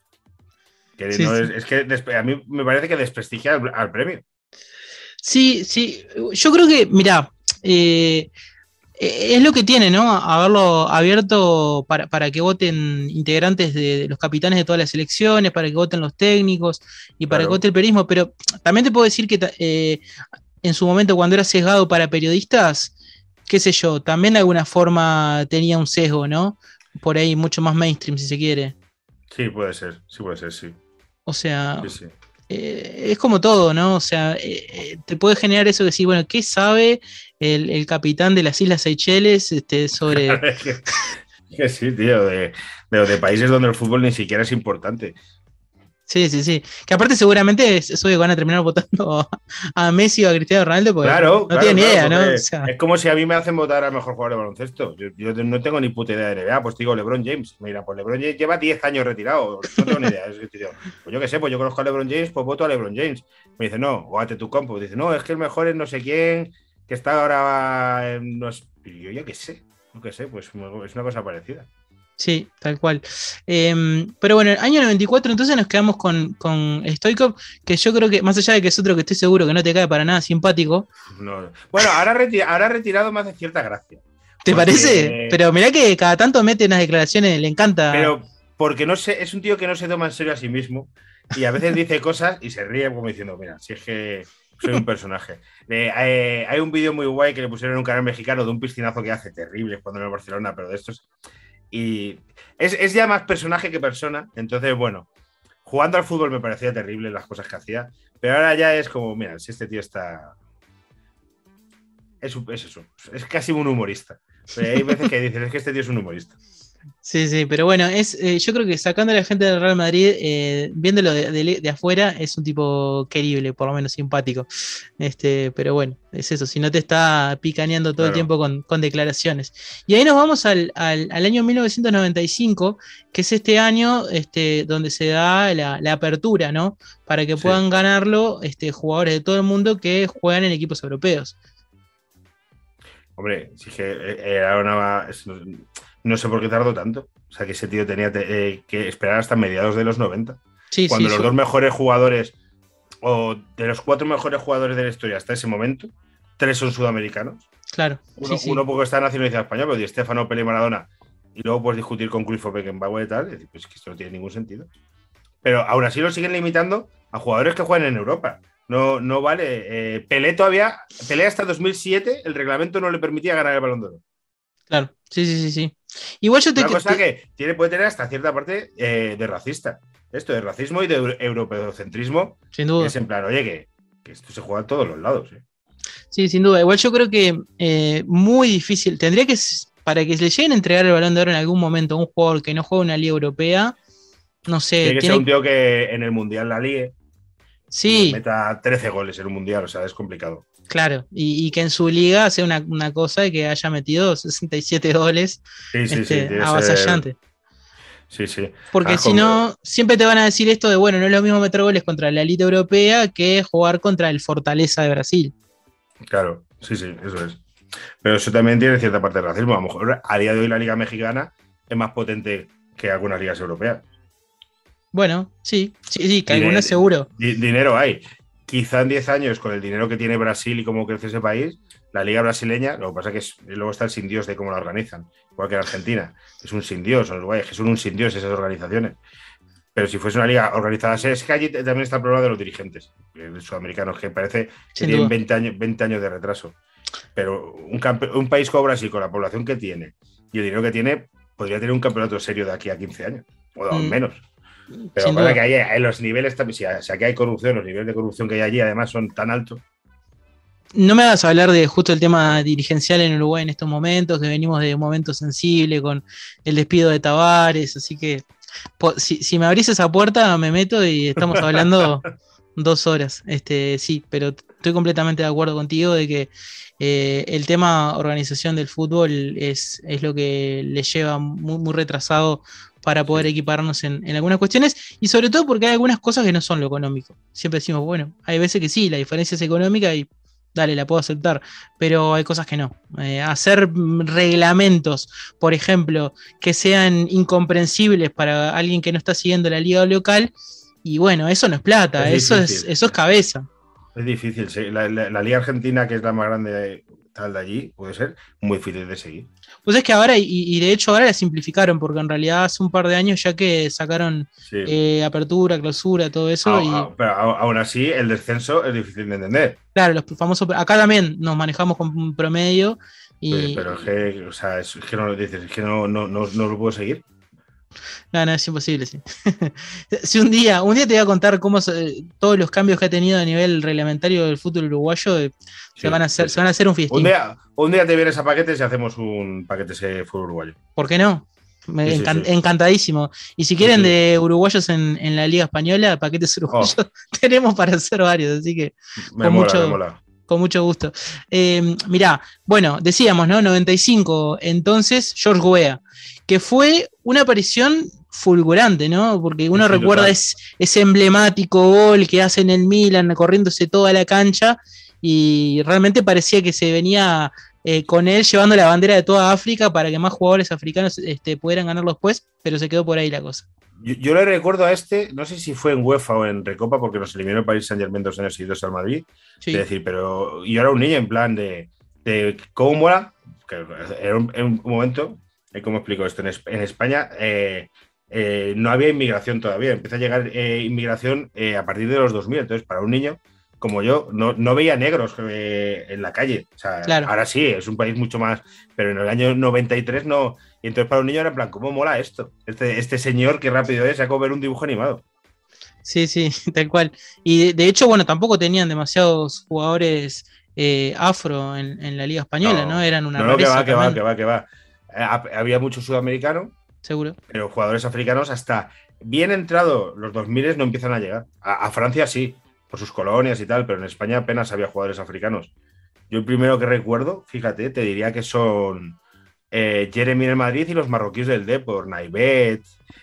Que sí, no sí. Es, es que a mí me parece que desprestigia al, al premio. Sí, sí. Yo creo que, mirá, eh, es lo que tiene, ¿no? Haberlo abierto para, para que voten integrantes de, de los capitanes de todas las selecciones, para que voten los técnicos y para claro. que vote el periodismo, pero también te puedo decir que... Eh, en su momento cuando era sesgado para periodistas, qué sé yo, también de alguna forma tenía un sesgo, ¿no? Por ahí mucho más mainstream, si se quiere. Sí, puede ser, sí puede ser, sí. O sea, sí, sí. Eh, es como todo, ¿no? O sea, eh, te puede generar eso de decir, bueno, ¿qué sabe el, el capitán de las Islas Seychelles este, sobre...? es que, es que sí, tío, de, de, de países donde el fútbol ni siquiera es importante. Sí, sí, sí. Que aparte seguramente es eso que van a terminar votando a Messi o a Cristiano Ronaldo porque claro, no claro, tienen claro, idea, ¿no? O sea... sea... Es como si a mí me hacen votar al mejor jugador de baloncesto. Yo, yo no tengo ni puta idea de N B A, pues digo LeBron James. Mira, pues LeBron James lleva diez años retirado, no tengo ni idea. Es que, tío, pues yo qué sé, pues yo conozco a LeBron James, pues voto a LeBron James. Me dice, no, o a tu compo. Dice, no, es que el mejor es no sé quién, que está ahora en... No sé. Y yo ya qué sé, no qué sé, pues es una cosa parecida. Sí, tal cual. Eh, pero bueno, el año noventa y cuatro entonces nos quedamos con, con Stoichkov, que yo creo que, más allá de que es otro que estoy seguro que no te cae para nada simpático. No. Bueno, ahora, reti- ahora retirado me hace cierta gracia. ¿Te Porque... parece? Pero mirá que cada tanto mete unas declaraciones, le encanta. Pero porque no sé, es un tío que no se toma en serio a sí mismo y a veces dice cosas y se ríe como diciendo, mira, si es que soy un personaje. Eh, eh, hay un vídeo muy guay que le pusieron en un canal mexicano de un piscinazo que hace terrible cuando en el Barcelona, pero de estos... Y es, es ya más personaje que persona. Entonces, bueno, jugando al fútbol me parecía terrible las cosas que hacía, pero ahora ya es como, mira, si este tío está... Es, es eso, es casi un humorista. Pero hay veces que dicen, es que este tío es un humorista. Sí, sí, pero bueno, es, eh, yo creo que sacando a la gente del Real Madrid, eh, viéndolo de, de, de afuera, es un tipo querible, por lo menos simpático. Este, pero bueno, es eso, si no te está picaneando todo claro. el tiempo con, con declaraciones. Y ahí nos vamos al, al, al año mil novecientos noventa y cinco, que es este año este, donde se da la, la apertura, ¿no? Para que puedan sí. ganarlo este, jugadores de todo el mundo que juegan en equipos europeos. Hombre, si es que era una... No sé por qué tardó tanto. O sea, que ese tío tenía eh, que esperar hasta mediados de los noventa. Sí, cuando sí, los yo... dos mejores jugadores, o de los cuatro mejores jugadores de la historia hasta ese momento, tres son sudamericanos. Claro. Uno, sí, sí. uno porque está nacionalizado español, pero Di Stéfano, Pelé, Maradona. Y luego puedes discutir con Cruyff o Beckenbauer y tal. Y decir, pues que esto no tiene ningún sentido. Pero aún así lo siguen limitando a jugadores que juegan en Europa. No, no vale. Eh, Pelé todavía, Pelé hasta dos mil siete, el reglamento no le permitía ganar el Balón de Oro. Claro, sí, sí, sí, sí. Igual yo te... Una cosa te... que tiene, puede tener hasta cierta parte eh, de racista. Esto de racismo y de europeocentrismo. Sin duda. Es en plan, oye, que, que esto se juega a todos los lados. ¿eh? Sí, sin duda. Igual yo creo que eh, muy difícil. Tendría que, para que le lleguen a entregar el Balón de Oro en algún momento a un jugador que no juega una liga europea, no sé. Tiene que tiene... ser un tío que en el Mundial la ligue. Sí. Y meta trece goles en un Mundial, o sea, es complicado. Claro, y, y que en su liga sea una, una cosa de que haya metido sesenta y siete goles sí, sí, este, sí, avasallante. Ser... Sí, sí. Porque ah, si no, siempre te van a decir esto de, bueno, no es lo mismo meter goles contra la élite europea que jugar contra el Fortaleza de Brasil. Claro, sí, sí, eso es. Pero eso también tiene cierta parte de racismo. A lo mejor a día de hoy la liga mexicana es más potente que algunas ligas europeas. Bueno, sí, sí, sí, que Dine- algunas seguro. di- dinero hay. Quizá en diez años, con el dinero que tiene Brasil y cómo crece ese país, la liga brasileña, lo que pasa es que es, luego está el sin Dios de cómo la organizan, igual que en Argentina, es un sin Dios, en Uruguay, que son un sin Dios esas organizaciones. Pero si fuese una liga organizada, es que allí también está el problema de los dirigentes los sudamericanos, que parece que Sin tienen duda. veinte años, veinte años de retraso. Pero un, campe- un país como Brasil, con la población que tiene y el dinero que tiene, podría tener un campeonato serio de aquí a quince años, o Mm. menos. Pero Sin para duda. que haya en los niveles también, si, o sea, que hay corrupción, los niveles de corrupción que hay allí además son tan altos. No me hagas hablar de justo el tema dirigencial en Uruguay en estos momentos, que venimos de un momento sensible con el despido de Tavares, así que po- si, si me abrís esa puerta me meto y estamos hablando dos horas. Este, sí, pero estoy completamente de acuerdo contigo de que eh, el tema organización del fútbol es, es lo que le lleva muy, muy retrasado para poder equiparnos en, en algunas cuestiones, y sobre todo porque hay algunas cosas que no son lo económico. Siempre decimos, bueno, hay veces que sí, la diferencia es económica y dale, la puedo aceptar, pero hay cosas que no. Eh, hacer reglamentos, por ejemplo, que sean incomprensibles para alguien que no está siguiendo la liga local, y bueno, eso no es plata, Es eso, difícil. es, eso es cabeza. Es difícil. Sí. La, la- la liga argentina, que es la más grande de, tal de allí, puede ser muy difícil de seguir. Pues es que ahora, y, y de hecho ahora la simplificaron, porque en realidad hace un par de años ya que sacaron Sí. eh, apertura, clausura, todo eso, A- y a- pero a- aún así, el descenso es difícil de entender. claro, los famosos, acá también nos manejamos con un promedio, y Pero es que, o sea, es, es que no lo dices, es que no, no, no, no lo puedo seguir. no, no, es imposible, sí. Si un día, un día te voy a contar cómo se- todos los cambios que ha tenido a nivel reglamentario del fútbol uruguayo eh, Sí, se van a hacer, sí, se van a hacer un fiestín. Un día, un día te vienes a paquetes y hacemos un paquete ese fútbol uruguayo. ¿Por qué no? Me Sí, sí, encan- sí. encantadísimo. Y si Sí, quieren sí. de uruguayos en, en la Liga Española, paquetes uruguayos, tenemos para hacer varios, así que Me con mola, me mucho, mola. con mucho gusto. Eh, mirá, bueno, decíamos, ¿no? noventa y cinco, entonces, George Weah, que fue una aparición fulgurante, ¿no? Porque uno Sí, sí, recuerda total. es- ese emblemático gol que hace en el Milan, corriéndose toda la cancha, y realmente parecía que se venía eh, con él llevando la bandera de toda África para que más jugadores africanos este, pudieran ganarlo después, pero se quedó por ahí la cosa. Yo, yo le recuerdo a este, no sé si fue en UEFA o en Recopa, porque nos eliminó el Paris Saint-Germain dos años seguidos al Madrid. Sí. De decir, pero yo era un niño en plan de, de ¿cómo mola? Que era un, en un momento, eh, ¿cómo explico esto? En, en España eh, eh, no había inmigración todavía, empieza a llegar eh, inmigración eh, a partir de los dos mil, entonces para un niño como yo, no, no veía negros eh, en la calle. O sea, claro. Ahora sí, es un país mucho más, pero en el año noventa y tres no. Y entonces para un niño era en plan, ¿cómo mola esto? Este, este señor, qué rápido es, sacó ver un dibujo animado. Sí, sí, tal cual. Y de, de hecho, bueno, tampoco tenían demasiados jugadores eh, afro en, en la Liga Española, ¿no? ¿no? Eran una no, no, que va, que va, que va, que va. Había mucho sudamericano. Seguro. Pero jugadores africanos hasta bien entrado los dos mil no empiezan a llegar. A, a Francia sí, por sus colonias y tal, pero en España apenas había jugadores africanos. Yo el primero que recuerdo, fíjate, te diría que son eh, Jeremy en el Madrid y los marroquíes del Depor, Naivet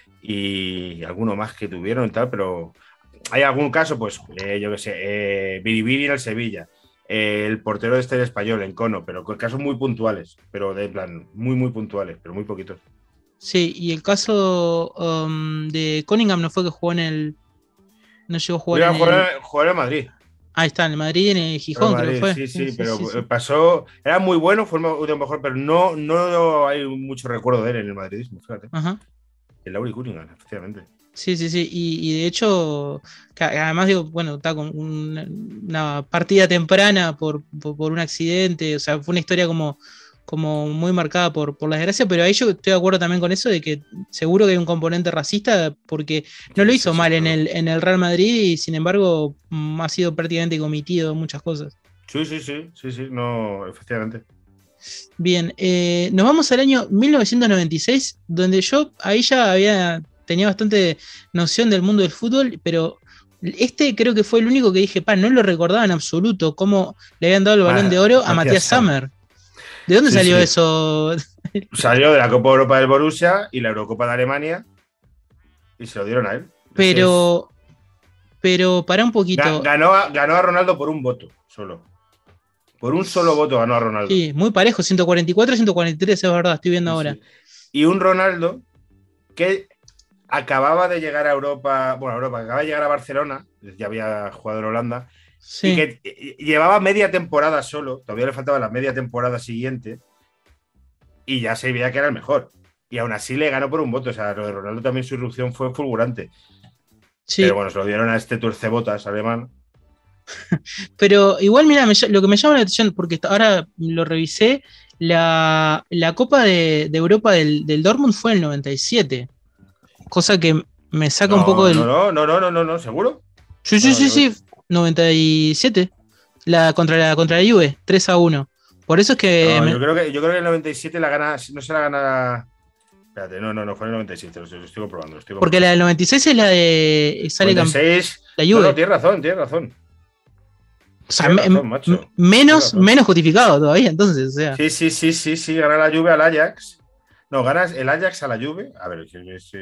y alguno más que tuvieron y tal, pero hay algún caso, pues eh, yo qué sé, eh, Biribiri en el Sevilla, eh, el portero de este del Español en Cono, pero con casos muy puntuales, pero de plan, muy, muy puntuales, pero muy poquitos. Sí, y el caso um, de Cunningham no fue que jugó en el... No llegó a jugar Iba en a jugar, el... jugar en Madrid. Ah, está, en el Madrid, en el Gijón, Madrid, creo que fue. Sí, sí, sí, pero sí, sí. pasó. Era muy bueno, fue de mejor, pero no, no hay mucho recuerdo de él en el madridismo, fíjate. Ajá. El Lauri Cunningham, efectivamente. Sí, sí, sí. Y, y de hecho, además digo, bueno, está con una, una partida temprana por, por, por un accidente. O sea, fue una historia como, como muy marcada por, por la desgracia, pero ahí yo estoy de acuerdo también con eso de que seguro que hay un componente racista porque no Sí, lo hizo sí, mal sí, en, claro. el, en el Real Madrid y sin embargo ha sido prácticamente comitido en muchas cosas. Sí, sí, sí, sí, sí, no, efectivamente. Bien, eh, nos vamos al año mil novecientos noventa y seis, donde yo ahí ya había tenía bastante noción del mundo del fútbol, pero este creo que fue el único que dije, pa, no lo recordaba en absoluto, cómo le habían dado el Balón de Oro a Matías Sammer. ¿De dónde sí, salió sí. eso? Salió de la Copa Europa del Borussia y la Eurocopa de Alemania y se lo dieron a él. Pero, es... pero para un poquito. Ganó a, ganó a Ronaldo por un voto, solo. Por un solo voto ganó a Ronaldo. Sí, muy parejo, ciento cuarenta y cuatro, ciento cuarenta y tres, es verdad, estoy viendo sí, ahora. Sí. Y un Ronaldo que acababa de llegar a Europa, bueno, a Europa, acababa de llegar a Barcelona, ya había jugado en Holanda, sí. Y que llevaba media temporada solo, todavía le faltaba la media temporada siguiente, y ya se veía que era el mejor. Y aún así le ganó por un voto, o sea, lo de Ronaldo también su irrupción fue fulgurante. Sí. Pero bueno, se lo dieron a este tuercebotas alemán. Pero igual, mira, me, lo que me llama la atención, porque ahora lo revisé, la, la Copa de, de Europa del, del Dortmund fue en el noventa y siete. Cosa que me saca no, un poco del. No, no, no, no, no, no, no, ¿seguro? Sí, sí, no, sí, no, sí. noventa y siete. La contra la contra la Juve, tres a uno. Por eso es que. No, me... yo, creo que yo creo que el noventa y siete la gana. No se la gana. Espérate, no, no, no, fue en el noventa y siete, lo estoy, lo estoy comprobando. Lo estoy comprobando. Porque la del noventa y seis es la de. Sale noventa y seis, la Juve. No, no, tienes razón, tienes razón. O sea, me, razón, macho. menos, menos justificado todavía, entonces, o sea. Sí, sí, sí, sí, sí, gana la Juve al Ajax. No, ganas el Ajax a la Juve. A ver, sí, sí.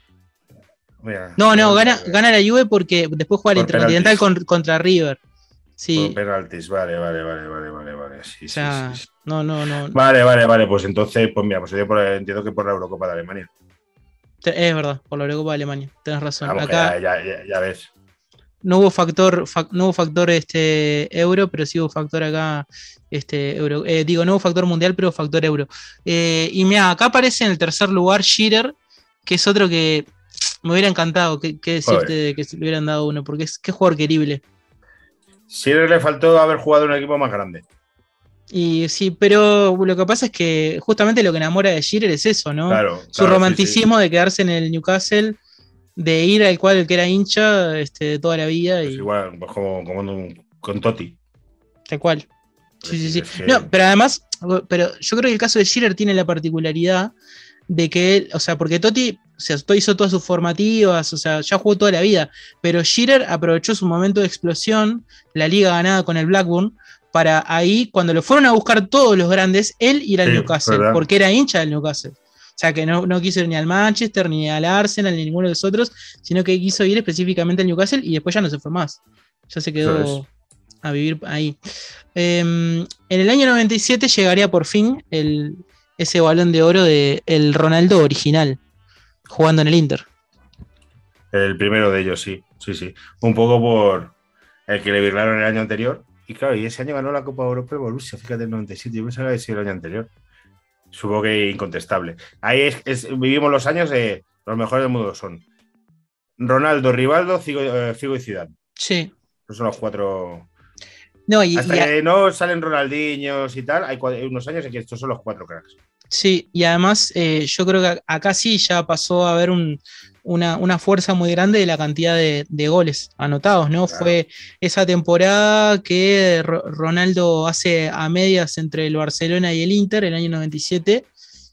Mira, no, no, gana, gana la Juve porque después juega el Intercontinental con, contra River. Sí. Por penaltis, vale, vale, vale, vale, vale, vale. Sí, o sea, sí, sí, sí. No, no, no. Vale, vale, vale, pues entonces, pues mira, pues yo por, entiendo que por la Eurocopa de Alemania. Es verdad, por la Eurocopa de Alemania, tenés razón. Vamos, acá ya, ya, ya, ya ves. No hubo factor, fa, no hubo factor este euro, pero sí hubo factor acá, este euro. Eh, digo, no hubo factor mundial, pero factor euro. Eh, y mira, acá aparece en el tercer lugar Shearer, que es otro que me hubiera encantado que, que decirte de que se le hubieran dado uno, porque es qué jugador querible. Shearer le faltó haber jugado en un equipo más grande. Y sí, pero lo que pasa es que justamente lo que enamora de Shearer es eso, ¿no? Claro, Su claro, romanticismo sí, sí. de quedarse en el Newcastle, de ir al cual el que era hincha este, de toda la vida. Pues y... igual, pues como, como un, con Totti. Tal cual. Sí, sí, sí. Que... No, pero además, pero yo creo que el caso de Shearer tiene la particularidad de que él, o sea, porque Totti, o sea, Totti hizo todas sus formativas, o sea, ya jugó toda la vida, pero Shearer aprovechó su momento de explosión, la liga ganada con el Blackburn, para ahí, cuando lo fueron a buscar todos los grandes, él ir al sí, Newcastle, ¿verdad? Porque era hincha del Newcastle. O sea, que no, no quiso ir ni al Manchester, ni al Arsenal, ni ninguno de los otros, sino que quiso ir específicamente al Newcastle y después ya no se fue más. Ya se quedó a vivir ahí. Eh, en el año noventa y siete llegaría por fin el, ese Balón de Oro de el Ronaldo original, jugando en el Inter. El primero de ellos, sí, sí, sí. Un poco por el que le virlaron el año anterior. Y claro, y ese año ganó la Copa Europa el Borussia, fíjate, el noventa y siete. Yo pensaba que había sido el año anterior. Supongo que incontestable. Ahí es, es, vivimos los años de los mejores del mundo. Son Ronaldo, Rivaldo, Figo, eh, Figo y Zidane. Sí. Esos son los cuatro. No, y, Hasta y que a... no salen Ronaldinhos y tal, hay unos años en que estos son los cuatro cracks. Sí, y además eh, yo creo que acá sí ya pasó a haber un, una, una fuerza muy grande de la cantidad de, de goles anotados, ¿no? Claro. Fue esa temporada que Ronaldo hace a medias entre el Barcelona y el Inter, el año noventa y siete,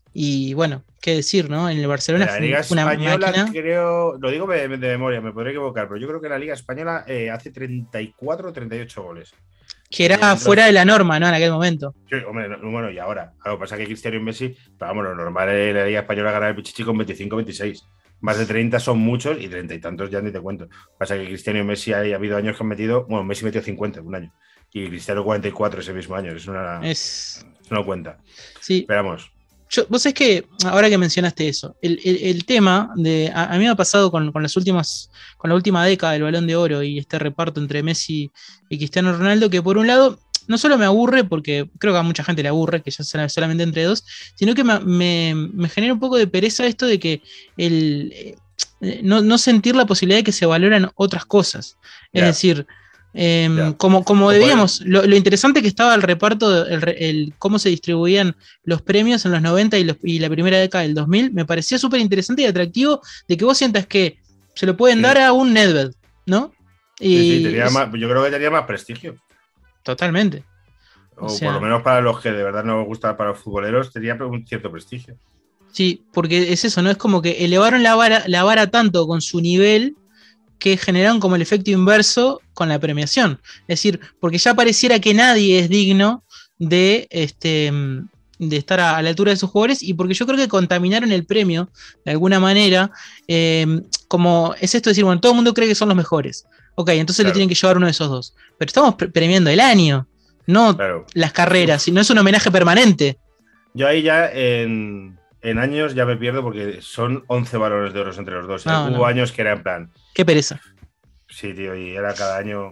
y bueno, qué decir, ¿no? En el Barcelona la Liga fue una Española, máquina. Creo, lo digo de, de memoria, me podré equivocar, pero yo creo que la Liga Española eh, hace treinta y cuatro o treinta y ocho goles. Que era entonces, fuera de la norma, ¿no? En aquel momento. Sí, hombre, no, bueno, y ahora. Lo que pasa es que Cristiano y Messi, pero vamos, lo normal es la Liga Española ganar el Pichichi con veinticinco veintiséis. Más de treinta son muchos y treinta y tantos ya ni te cuento. Lo que pasa es que Cristiano y Messi ha, ha habido años que han metido, bueno, Messi metió cincuenta en un año y Cristiano cuarenta y cuatro ese mismo año. Es una, es... es una cuenta. Sí. Esperamos. Yo, vos sabés que, ahora que mencionaste eso, el, el, el tema de. A, a mí me ha pasado con, con las últimas. Con la última década del Balón de Oro y este reparto entre Messi y Cristiano Ronaldo, que por un lado. No solo me aburre, porque creo que a mucha gente le aburre, que ya sea solamente entre dos, sino que me, me, me genera un poco de pereza esto de que el, eh, no, no sentir la posibilidad de que se valoran otras cosas. Es yeah. decir, eh, yeah. como, como debíamos, lo, lo interesante que estaba el reparto, el, el, cómo se distribuían los premios en los noventa y, los, y la primera década del dos mil, me parecía súper interesante y atractivo de que vos sientas que se lo pueden sí. dar a un Nedved, ¿no? Y, sí, sí, tenía más, yo creo que tenía más prestigio. Totalmente. O, o sea, por lo menos para los que de verdad no gusta para los futboleros, tenía un cierto prestigio. Sí, porque es eso, ¿no? Es como que elevaron la vara, la vara tanto con su nivel que generaron como el efecto inverso con la premiación. Es decir, porque ya pareciera que nadie es digno de, este, de estar a, a la altura de sus jugadores, y porque yo creo que contaminaron el premio de alguna manera, eh, como es esto de decir, bueno, todo el mundo cree que son los mejores. Ok, entonces claro. le tienen que llevar uno de esos dos. Pero estamos pre- premiando el año, no claro. las carreras, sino es un homenaje permanente. Yo ahí ya en, en años ya me pierdo porque son once balones de oro entre los dos. No, Hubo no. años que era en plan... Qué pereza. Sí, tío, y era cada año...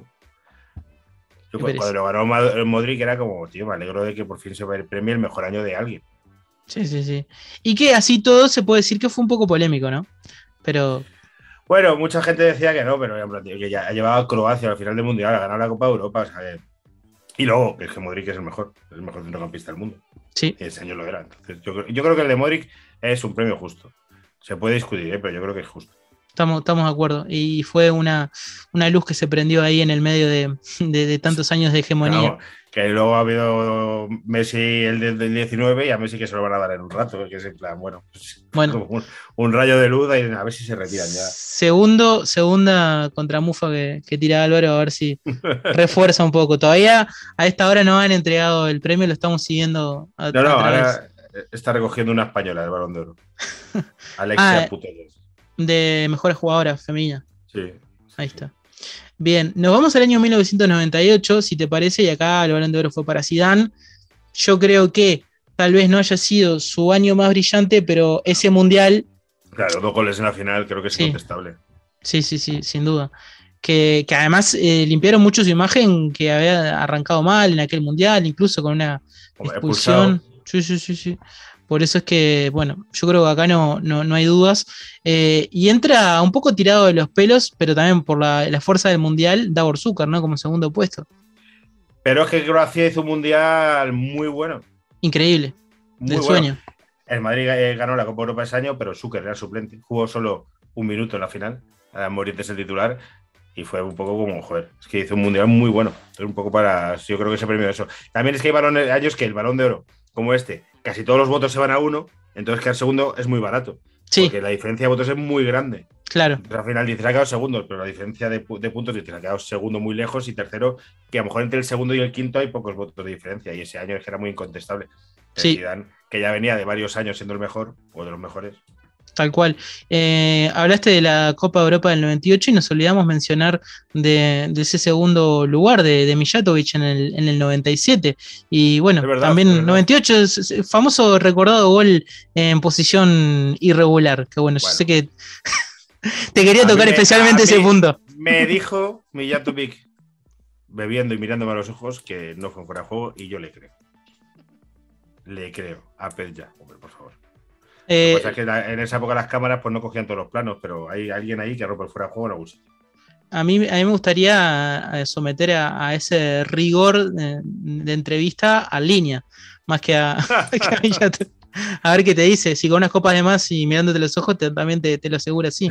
Yo cuando pereza. Lo ganó Modric era como, tío, me alegro de que por fin se premie el mejor año de alguien. Sí, sí, sí. Y que así todo se puede decir que fue un poco polémico, ¿no? Pero... Bueno, mucha gente decía que no, pero que ya ha llevado a Croacia al final del Mundial, a ganar la Copa de Europa. O sea, que... Y luego, que es que Modric es el mejor, es el mejor centrocampista del mundo. Sí. Y ese año lo era. Entonces, yo, yo creo que el de Modric es un premio justo. Se puede discutir, ¿eh? Pero yo creo que es justo. Estamos, estamos de acuerdo. Y fue una, una luz que se prendió ahí en el medio de, de, de tantos años de hegemonía. Claro, que luego ha habido Messi el del, del diecinueve y a Messi que se lo van a dar en un rato. Que es en plan, bueno, pues, bueno como un, un rayo de luz y a ver si se retiran ya. Segundo, segunda contramufa que, que tira Álvaro, a ver si refuerza un poco. Todavía a esta hora no han entregado el premio, lo estamos siguiendo a, no, no, a través. Ahora está recogiendo una española del Balón de Oro. Alexia ah, Putellas. De mejores jugadoras femeninas. Sí. Ahí está. Bien, nos vamos al año mil novecientos noventa y ocho, si te parece, y acá el Balón de Oro fue para Zidane. Yo creo que tal vez no haya sido su año más brillante, pero ese mundial... Claro, dos goles en la final, creo que es sí. incontestable. Sí, sí, sí, sin duda. Que, que además eh, limpiaron mucho su imagen, que había arrancado mal en aquel mundial, incluso con una Como expulsión. Sí, sí, sí, sí. Por eso es que, bueno, yo creo que acá no, no, no hay dudas. Eh, y entra un poco tirado de los pelos, pero también por la, la fuerza del mundial, Davor Šuker, ¿no? Como segundo puesto. Pero es que Croacia hizo un mundial muy bueno. Increíble. Muy del bueno. Sueño. El Madrid eh, ganó la Copa Europa ese año, pero Šuker era suplente. Jugó solo un minuto en la final. A Morientes el titular. Y fue un poco como, joder, es que hizo un mundial muy bueno. Es un poco para, yo creo que se premió eso. También es que hay balones, años que el Balón de Oro, como este, casi todos los votos se van a uno, entonces quedar segundo es muy barato. Sí. Porque la diferencia de votos es muy grande. Claro. Entonces, al final dices, ha quedado segundo, pero la diferencia de, de puntos dices, ha quedado segundo muy lejos y tercero, que a lo mejor entre el segundo y el quinto hay pocos votos de diferencia. Y ese año es que era muy incontestable. Sí. Zidane, que ya venía de varios años siendo el mejor, o de los mejores. Tal cual. Eh, hablaste de la Copa de Europa del noventa y ocho y nos olvidamos mencionar de, de ese segundo lugar de, de Mijatovic en el, en el noventa y siete. Y bueno, verdad, también noventa y ocho, es el famoso recordado gol en posición irregular. Que bueno, bueno. Yo sé que te quería a tocar me, especialmente ese punto. Me dijo Mijatovic, bebiendo y mirándome a los ojos, que no fue fuera de juego y yo le creo. Le creo. A Pep ya, hombre, por favor. Eh, pues es que en esa época las cámaras pues no cogían todos los planos, pero hay alguien ahí que rompe el fuera de juego en algún sitio. A mí, a mí me gustaría someter a, a ese rigor de, de entrevista a línea, más que a, que a, Mijatovic. A ver qué te dice. Si con unas copas de más y mirándote los ojos, te, también te, te lo aseguro así.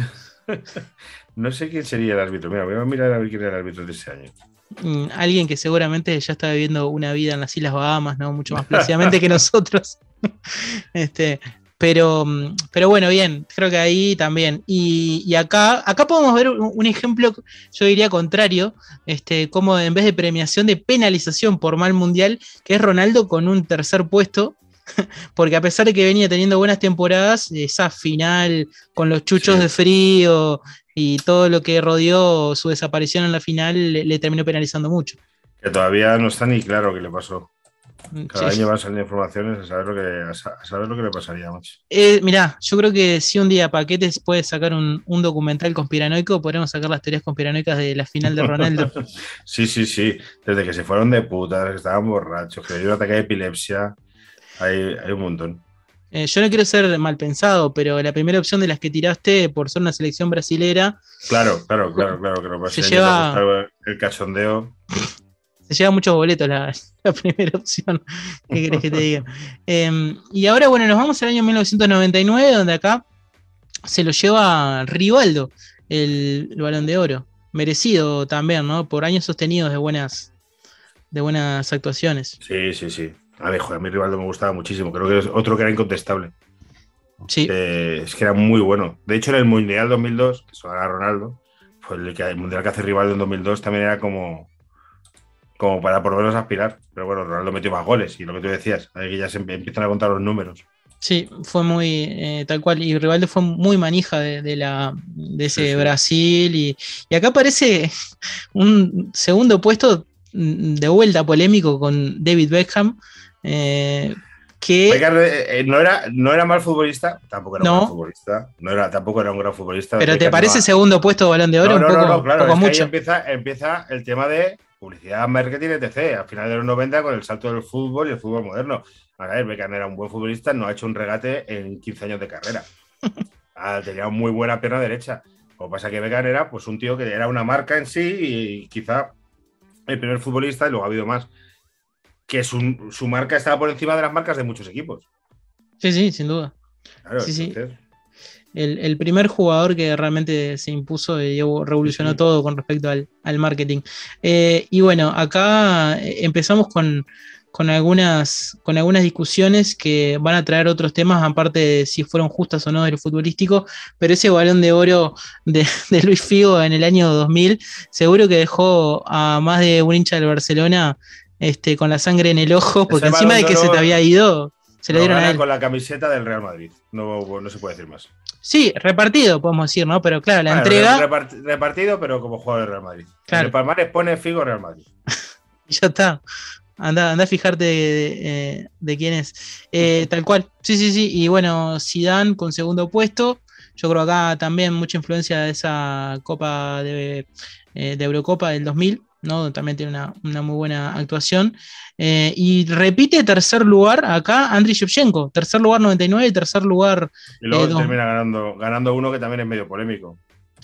No sé quién sería el árbitro. Mira, voy a mirar a ver quién era el árbitro de ese año. Mm, alguien que seguramente ya está viviendo una vida en las Islas Bahamas, ¿no? Mucho más plácidamente que nosotros. este... Pero, pero bueno, bien, creo que ahí también. Y, y acá, acá podemos ver un, un ejemplo, yo diría contrario, este, como en vez de premiación de penalización por mal mundial, que es Ronaldo con un tercer puesto, porque a pesar de que venía teniendo buenas temporadas, esa final con los chuchos sí. de frío y todo lo que rodeó su desaparición en la final le, le terminó penalizando mucho. Que todavía no está ni claro qué le pasó. Cada sí. año van saliendo informaciones a saber lo que, a saber lo que le pasaría, macho. Eh, mirá, yo creo que si un día Paquetes puede sacar un, un documental conspiranoico, podremos sacar las teorías conspiranoicas de la final de Ronaldo. Sí, sí, sí. Desde que se fueron de putas, que estaban borrachos, que le dio un ataque de epilepsia. Hay, hay un montón. Eh, yo no quiero ser mal pensado, pero la primera opción de las que tiraste, por ser una selección brasilera. Claro, claro, claro, claro. Que los se lleva el cachondeo. Se lleva muchos boletos la, la primera opción. ¿Qué querés que te diga? Eh, y ahora, bueno, nos vamos al año mil novecientos noventa y nueve, donde acá se lo lleva Rivaldo, el, el Balón de Oro. Merecido también, ¿no? Por años sostenidos de buenas, de buenas actuaciones. Sí, sí, sí. A ver, joder, a mí Rivaldo me gustaba muchísimo. Creo que es otro que era incontestable. Sí. Eh, es que era muy bueno. De hecho, en el Mundial dos mil dos, que eso era Ronaldo, fue el, que, el Mundial que hace Rivaldo en dos mil dos también era como... como para por lo menos aspirar, pero bueno, Ronaldo metió más goles y lo que tú decías, ahí ya se empiezan a contar los números. Sí, fue muy eh, tal cual, y Rivaldo fue muy manija de, de, la, de ese sí, sí. Brasil, y, y acá aparece un segundo puesto de vuelta polémico con David Beckham, eh, que... Beckham, eh, no, era, no era mal futbolista, tampoco era no. un gran futbolista, no era, tampoco era un gran futbolista. Pero Beckham ¿te parece no, segundo puesto Balón de Oro? No, no, un poco, no, no claro, poco es que mucho. Ahí empieza, empieza el tema de publicidad, marketing, etcétera. Al final de los noventa, con el salto del fútbol y el fútbol moderno. A ver, Beckham era un buen futbolista, no ha hecho un regate en quince años de carrera. Ah, tenía muy buena pierna derecha. Lo que pasa es que Beckham era pues, un tío que era una marca en sí y quizá el primer futbolista, y luego ha habido más, que su, su marca estaba por encima de las marcas de muchos equipos. Sí, sí, sin duda. Claro, sí, entonces... sí. El, el primer jugador que realmente se impuso y revolucionó sí. todo con respecto al, al marketing. Eh, y bueno, acá empezamos con, con, algunas, con algunas discusiones que van a traer otros temas, aparte de si fueron justas o no de lo futbolístico, pero ese Balón de Oro de, de Luis Figo en el año dos mil seguro que dejó a más de un hincha del Barcelona este, con la sangre en el ojo, porque ese encima de que se te había ido... Se le dieron a él. Con la camiseta del Real Madrid. No, no se puede decir más. Sí, repartido, podemos decir, ¿no? Pero claro, la bueno, entrega. Repart, repartido, pero como jugador del Real Madrid. Claro. En el palmarés pone Figo Real Madrid. Y ya está. Anda, anda a fijarte de, de, de quién es. Eh, tal cual. Sí, sí, sí. Y bueno, Zidane con segundo puesto. Yo creo acá también mucha influencia de esa Copa de, eh, de Eurocopa del dos mil, ¿no? También tiene una, una muy buena actuación. Eh, y repite tercer lugar acá Andriy Shevchenko, tercer lugar noventa y nueve y tercer lugar. Y luego eh, termina ganando, ganando uno que también es medio polémico.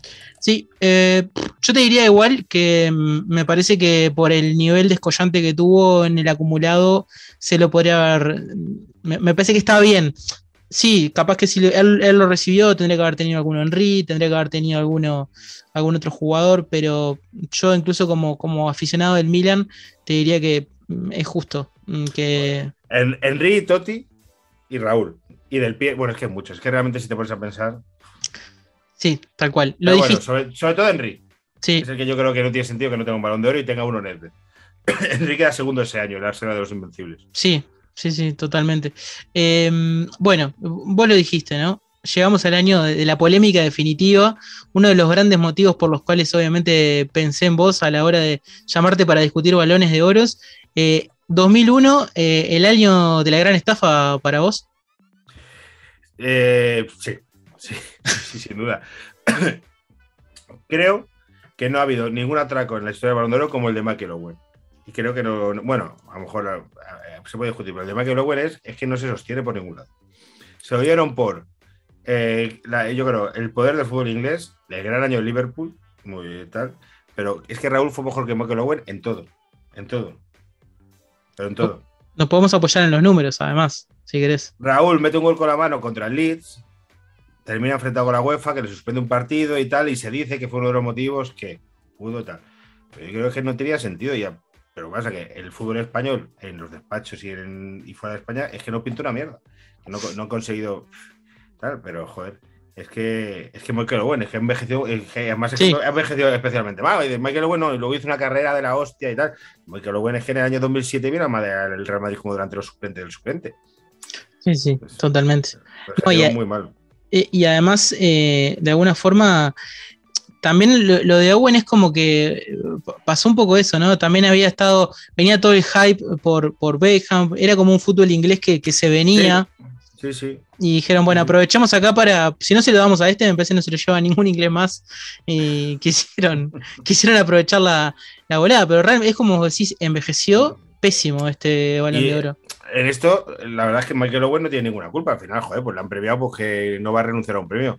Sí, eh, yo te diría igual que me parece que por el nivel descollante que tuvo en el acumulado, se lo podría haber. Me, me parece que estaba bien. Sí, capaz que si él, él lo recibió, tendría que haber tenido alguno Henry, tendría que haber tenido alguno, algún otro jugador, pero yo incluso como, como aficionado del Milan, te diría que es justo que... Henry, Totti y Raúl. y del pie. Bueno, es que hay muchos. Es que realmente si te pones a pensar. Sí, tal cual. Lo Pero dijiste. bueno, sobre, sobre todo Henry. Sí. Es el que yo creo que no tiene sentido que no tenga un Balón de Oro y tenga uno en el. Henry queda segundo ese año, el Arsenal de los Invencibles. Sí, sí, sí, totalmente. Eh, bueno, vos lo dijiste, ¿no? Llegamos al año de, de la polémica definitiva. Uno de los grandes motivos por los cuales obviamente pensé en vos a la hora de llamarte para discutir balones de oros. Eh, dos mil uno, eh, el año de la gran estafa para vos. Eh, sí, sí, sí, sin duda. Creo que no ha habido ningún atraco en la historia del Balón de Oro como el de Michael Owen. Y creo que no, bueno, a lo mejor a, a, se puede discutir, pero el de Michael Owen es, es que no se sostiene por ningún lado. Se lo dieron por, eh, la, yo creo, el poder del fútbol inglés, el gran año de Liverpool, muy tal, pero es que Raúl fue mejor que Michael Owen en todo, en todo, pero en todo. Nos podemos apoyar en los números, además, si querés. Raúl mete un gol con la mano contra el Leeds, termina enfrentado con la UEFA, que le suspende un partido y tal, y se dice que fue uno de los motivos que pudo tal. Pero yo creo que no tenía sentido ya. Pero pasa que el fútbol español, en los despachos y, en, y fuera de España, es que no pinta una mierda. No, no han conseguido tal, pero joder, es que es que Michael Owen, es que envejeció, es que además es que sí. ha envejecido especialmente mal. Y Michael Owen no, y luego hizo una carrera de la hostia y tal. Michael Owen es que en el año dos mil siete vino al Real Madrid como delantero suplente del suplente. Sí, sí, pues, totalmente. Pues no, y, muy mal. Y además, eh, de alguna forma, también lo, lo de Owen es como que pasó un poco eso, ¿no? También había estado, venía todo el hype por, por Beckham, era como un fútbol inglés que, que se venía. Sí, sí, sí. Y dijeron, bueno, aprovechamos acá para, si no se lo damos a este, me parece que no se lo lleva ningún inglés más. Y quisieron, quisieron aprovechar la, la volada, pero realmente es como decís, envejeció pésimo este Balón y de Oro. En esto, la verdad es que Michael Owen no tiene ninguna culpa. Al final, joder, pues le han premiado porque no va a renunciar a un premio.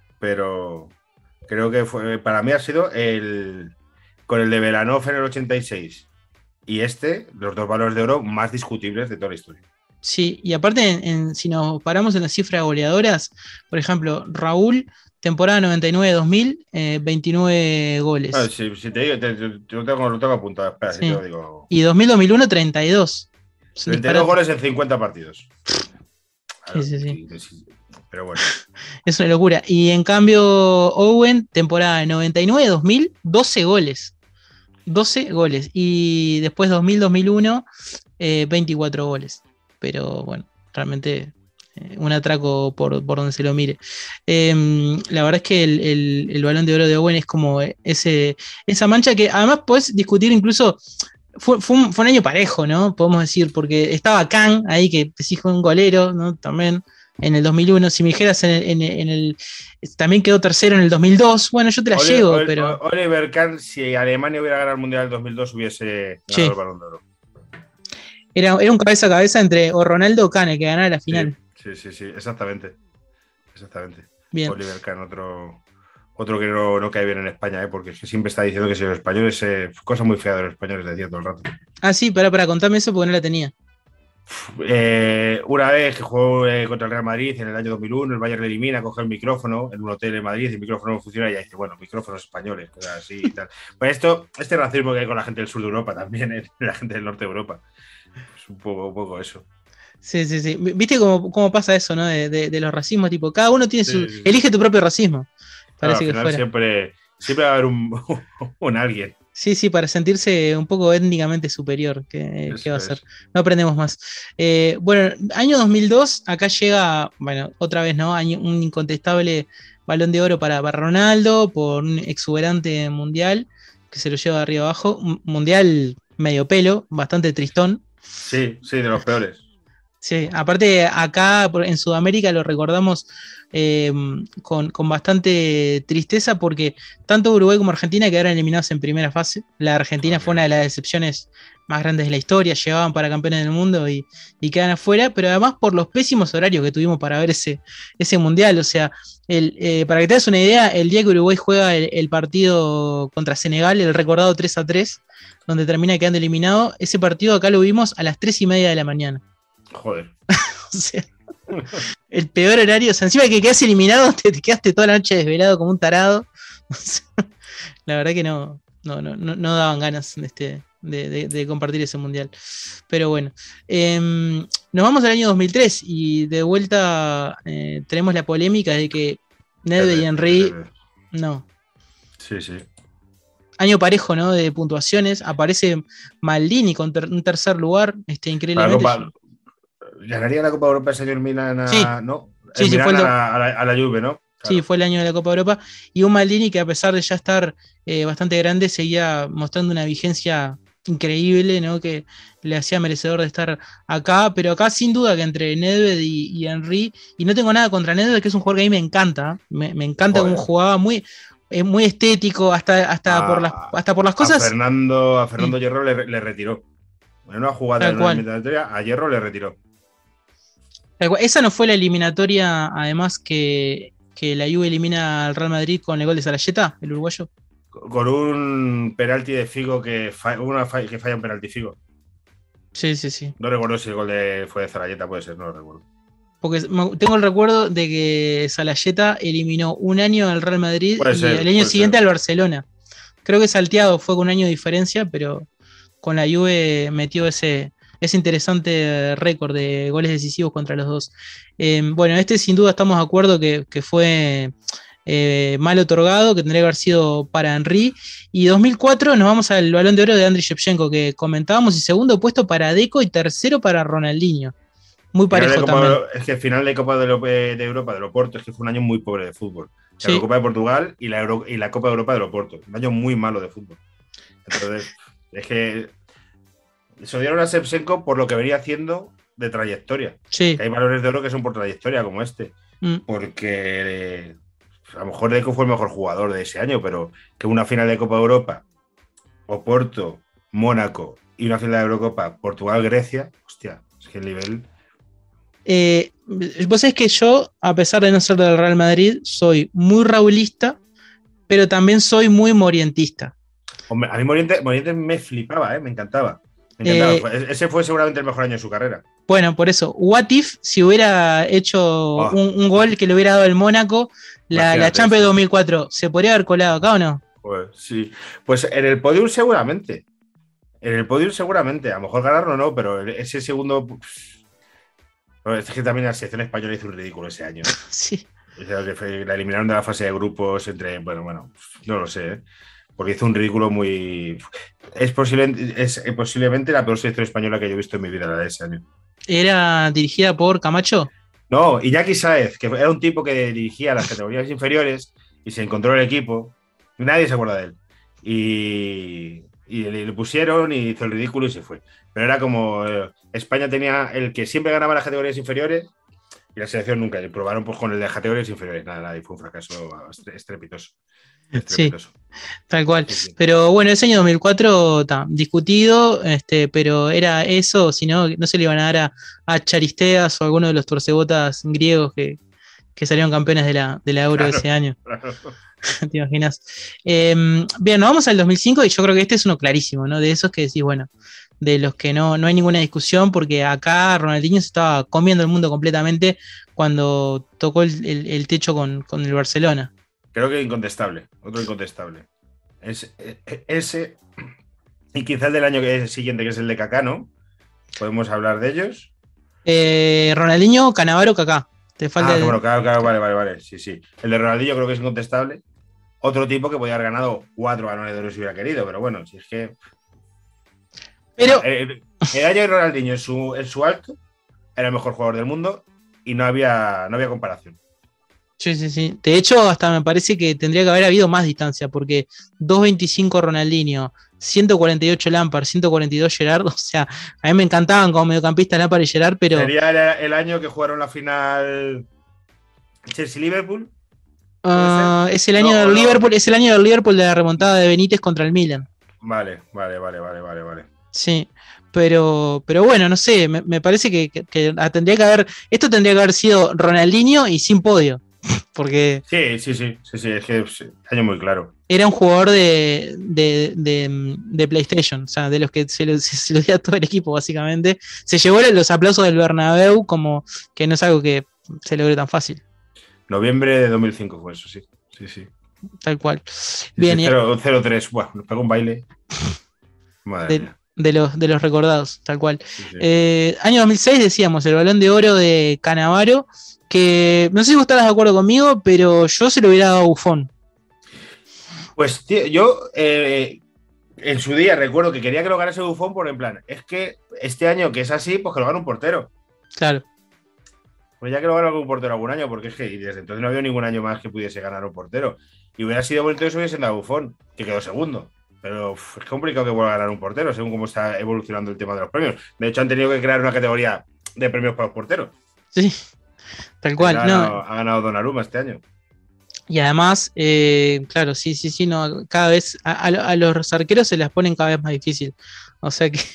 Pero creo que fue, para mí ha sido el con el de Belanov en el ochenta y seis y este, los dos balones de oro más discutibles de toda la historia. Sí, y aparte, en, en, si nos paramos en las cifras goleadoras, por ejemplo, Raúl, temporada noventa y nueve dos mil, eh, veintinueve goles. Ah, si, si te digo, te, te, te lo, tengo, lo tengo apuntado, espera, sí. si te lo digo. Y dos mil dos mil uno, treinta y dos. treinta y dos goles en cincuenta partidos. Claro, sí, sí, sí. Pero bueno. Es una locura. Y en cambio, Owen, temporada noventa y nueve dos mil, doce goles. doce goles. Y después dos mil dos mil uno, eh, veinticuatro goles. Pero bueno, realmente eh, un atraco por, por donde se lo mire. Eh, la verdad es que el, el, el Balón de Oro de Owen es como ese, esa mancha que además podés discutir incluso. Fue, fue, un, fue un año parejo, ¿no? Podemos decir, porque estaba Khan ahí, que decís fue un golero, ¿no? También en el dos mil uno. Si me dijeras en el, en, en el. También quedó tercero en el dos mil dos. Bueno, yo te la Oliver, llego, Oliver, pero. Oliver Kahn, si Alemania hubiera ganado el Mundial del dos mil dos, hubiese ganado sí. el Balón de Oro. Era, era un cabeza a cabeza entre o Ronaldo o Kahn, el que ganara la final. Sí, sí, sí, sí, exactamente. Exactamente. Bien. Oliver Kahn, otro. Otro que no, no cae bien en España, ¿eh? Porque es que siempre está diciendo que si los españoles, eh, cosa muy fea de los españoles, decía todo el rato. Ah, sí, para, para contarme eso porque no la tenía. Eh, una vez que jugó eh, contra el Real Madrid en el año dos mil uno, el Bayern le elimina, coge el micrófono en un hotel en Madrid, el micrófono no funciona y ya dice, bueno, micrófonos españoles, cosas así y tal. Pues esto, este racismo que hay con la gente del sur de Europa también, eh, la gente del norte de Europa, es un poco, un poco eso. Sí, sí, sí. ¿Viste cómo, cómo pasa eso, no? De, de, de los racismos, tipo, cada uno tiene su. Sí, sí, sí. Elige tu propio racismo. Parece claro, al que fuera. Siempre, siempre va a haber un, un alguien. Sí, sí, para sentirse un poco étnicamente superior. ¿Qué, ¿qué va a ser? No aprendemos más. Eh, bueno, año dos mil dos, acá llega, bueno, otra vez, ¿no? Año, un incontestable Balón de Oro para, para Ronaldo por un exuberante mundial que se lo lleva de arriba abajo. Un mundial medio pelo, bastante tristón. Sí, sí, de los peores. Sí, aparte acá en Sudamérica lo recordamos eh, con, con bastante tristeza porque tanto Uruguay como Argentina quedaron eliminados en primera fase. La Argentina fue una de las decepciones más grandes de la historia, llegaban para campeones del mundo y, y quedan afuera, pero además por los pésimos horarios que tuvimos para ver ese, ese mundial. O sea, el, eh, para que te des una idea, el día que Uruguay juega el, el partido contra Senegal, el recordado tres a tres, donde termina quedando eliminado, ese partido acá lo vimos a las tres y media de la mañana. Joder. O sea, el peor horario. O sea, encima de que quedas eliminado, te, te quedaste toda la noche desvelado como un tarado. O sea, la verdad que no, no, no, no daban ganas de, este, de, de, de compartir ese mundial. Pero bueno. Eh, nos vamos al año dos mil tres y de vuelta eh, tenemos la polémica de que Nedved y Henry, no. Sí, sí. Año parejo, ¿no? De puntuaciones. Aparece Maldini con ter- un tercer lugar, este, increíblemente. Copa, ¿ganaría la Copa Europa el señor Milan a, sí. ¿no? Sí, el sí, Milan fue el do... a, la, a la Juve, ¿no? Claro. Sí, fue el año de la Copa Europa. Y un Maldini que a pesar de ya estar eh, bastante grande, seguía mostrando una vigencia increíble, ¿no? Que le hacía merecedor de estar acá. Pero acá sin duda que entre Nedved y, y Henry, y no tengo nada contra Nedved, que es un jugador que a mí me encanta. Me, me encanta Joder. Cómo jugaba, muy... Es muy estético, hasta, hasta, a, por, las, hasta por las cosas. A Fernando, a Fernando Hierro le, le retiró. En una jugada en una eliminatoria, a Hierro le retiró. Esa no fue la eliminatoria, además, que, que la Juve elimina al Real Madrid con el gol de Salayeta, el uruguayo. Con un penalti de Figo que, fa, una fa, que falla un penalti Figo. Sí, sí, sí. No recuerdo si el gol de, fue de Salayeta, puede ser, no lo recuerdo. Porque tengo el recuerdo de que Salayeta eliminó un año al Real Madrid puede y ser, el año siguiente ser. al Barcelona. Creo que salteado fue con un año de diferencia, pero con la Juve metió ese, ese interesante récord de goles decisivos contra los dos. Eh, bueno, este sin duda estamos de acuerdo que, que fue eh, mal otorgado, que tendría que haber sido para Henry. Y dos mil cuatro nos vamos al Balón de Oro de Andriy Shevchenko, que comentábamos, y segundo puesto para Deco y tercero para Ronaldinho. Muy parejo Copa, también. Es que el final de Copa de, de Europa de Oporto es que fue un año muy pobre de fútbol. La sí. Copa de Portugal y la, Euro, y la Copa de Europa de Oporto. Un año muy malo de fútbol. Entonces, es que se dieron a Shevchenko por lo que venía haciendo de trayectoria. Sí. Que hay valores de oro que son por trayectoria, como este. Mm. Porque a lo mejor Deco fue el mejor jugador de ese año, pero que una final de Copa de Europa, Oporto, Mónaco y una final de Eurocopa, Portugal-Grecia, hostia, es que el nivel... Eh, vos sabés que yo, a pesar de no ser del Real Madrid, soy muy raulista, pero también soy muy morientista. Hombre, a mí Morientes, Morientes me flipaba, ¿eh? Me encantaba. Me encantaba. Eh, Ese fue seguramente el mejor año de su carrera. Bueno, por eso, what if si hubiera hecho oh. un, un gol que le hubiera dado el Mónaco, la, la Champions sí. dos mil cuatro, ¿se podría haber colado acá o no? Pues sí, pues en el podium seguramente. En el podium seguramente. A lo mejor ganarlo no, pero ese segundo... Es que también la selección española hizo un ridículo ese año. Sí. La eliminaron de la fase de grupos entre... Bueno, bueno, no lo sé, ¿eh? Porque hizo un ridículo muy... Es, posible, es posiblemente la peor selección española que yo he visto en mi vida, la de ese año. ¿Era dirigida por Camacho? No, Iñaki Sáez, que era un tipo que dirigía las categorías inferiores y se encontró el equipo. Nadie se acuerda de él. Y... Y le pusieron y hizo el ridículo y se fue. Pero era como eh, España tenía el que siempre ganaba las categorías inferiores y la selección nunca. Y probaron pues, con el de categorías inferiores. Nada, nada, y fue un fracaso estrepitoso. estrepitoso. Sí, tal cual. Sí, sí. Pero bueno, ese año dos mil cuatro ta, discutido, este, pero era eso, si no, no se le iban a dar a, a Charisteas o a alguno de los torcebotas griegos que, que salieron campeones de la, de la Euro claro, ese año. Claro. ¿Te imaginas? Eh, bien, nos vamos al dos mil cinco y yo creo que este es uno clarísimo, ¿no? De esos que decís, bueno, de los que no, no hay ninguna discusión, porque acá Ronaldinho se estaba comiendo el mundo completamente cuando tocó el, el, el techo con, con el Barcelona. Creo que incontestable, otro incontestable. Es, ese, y quizá el del año que es el siguiente, que es el de Kaká, ¿no? ¿Podemos hablar de ellos? Eh, Ronaldinho, Cannavaro, Kaká. Te falta ah, el... bueno, claro, claro, vale, vale, vale. Sí, sí. El de Ronaldinho creo que es incontestable. Otro tipo que podía haber ganado cuatro balones de oro si hubiera querido, pero bueno, si es que. Pero. El, el año de Ronaldinho en su, en su alto era el mejor jugador del mundo y no había, no había comparación. Sí, sí, sí. De hecho, hasta me parece que tendría que haber habido más distancia, porque dos veinticinco Ronaldinho, ciento cuarenta y ocho Lampard, ciento cuarenta y dos Gerard, o sea, a mí me encantaban como mediocampistas Lampard y Gerard, pero... Sería el, el año que jugaron la final Chelsea-Liverpool. Uh, es el año no, del no. Liverpool, es el año del Liverpool de la remontada de Benítez contra el Milan. Vale, vale, vale, vale, vale, vale. Sí, pero, pero bueno, no sé, me, me parece que, que, que tendría que haber, esto tendría que haber sido Ronaldinho y sin podio. Porque sí, sí, sí, sí, sí, es que sí, año muy claro. Era un jugador de, de, de, de PlayStation, o sea, de los que se lo, se lo dio a todo el equipo, básicamente. Se llevó los aplausos del Bernabéu, como que no es algo que se logre tan fácil. Noviembre de dos mil cinco fue eso, sí. Sí, sí. Tal cual. Bien. Sí, cero tres, bueno, nos pegó un baile. Madre de, De los, de los recordados, tal cual. Sí, sí. Eh, año dos mil seis decíamos, el Balón de Oro de Cannavaro, que no sé si vos estarás de acuerdo conmigo, pero yo se lo hubiera dado a Buffon. Pues tío, yo eh, en su día recuerdo que quería que lo ganase Buffon por en plan, es que este año que es así, pues que lo gane un portero. Claro. Pues ya que lo gana algún portero algún año, porque es que desde entonces no había ningún año más que pudiese ganar un portero. Y hubiera sido bonito que se hubiese dado a Buffon, que quedó segundo. Pero uf, es complicado que vuelva a ganar un portero, según cómo está evolucionando el tema de los premios. De hecho, han tenido que crear una categoría de premios para los porteros. Sí, tal cual. Ha No. ganado, ha ganado Donnarumma este año. Y además, eh, claro, sí, sí, sí, no, cada vez a, a, a los arqueros se las ponen cada vez más difícil. O sea que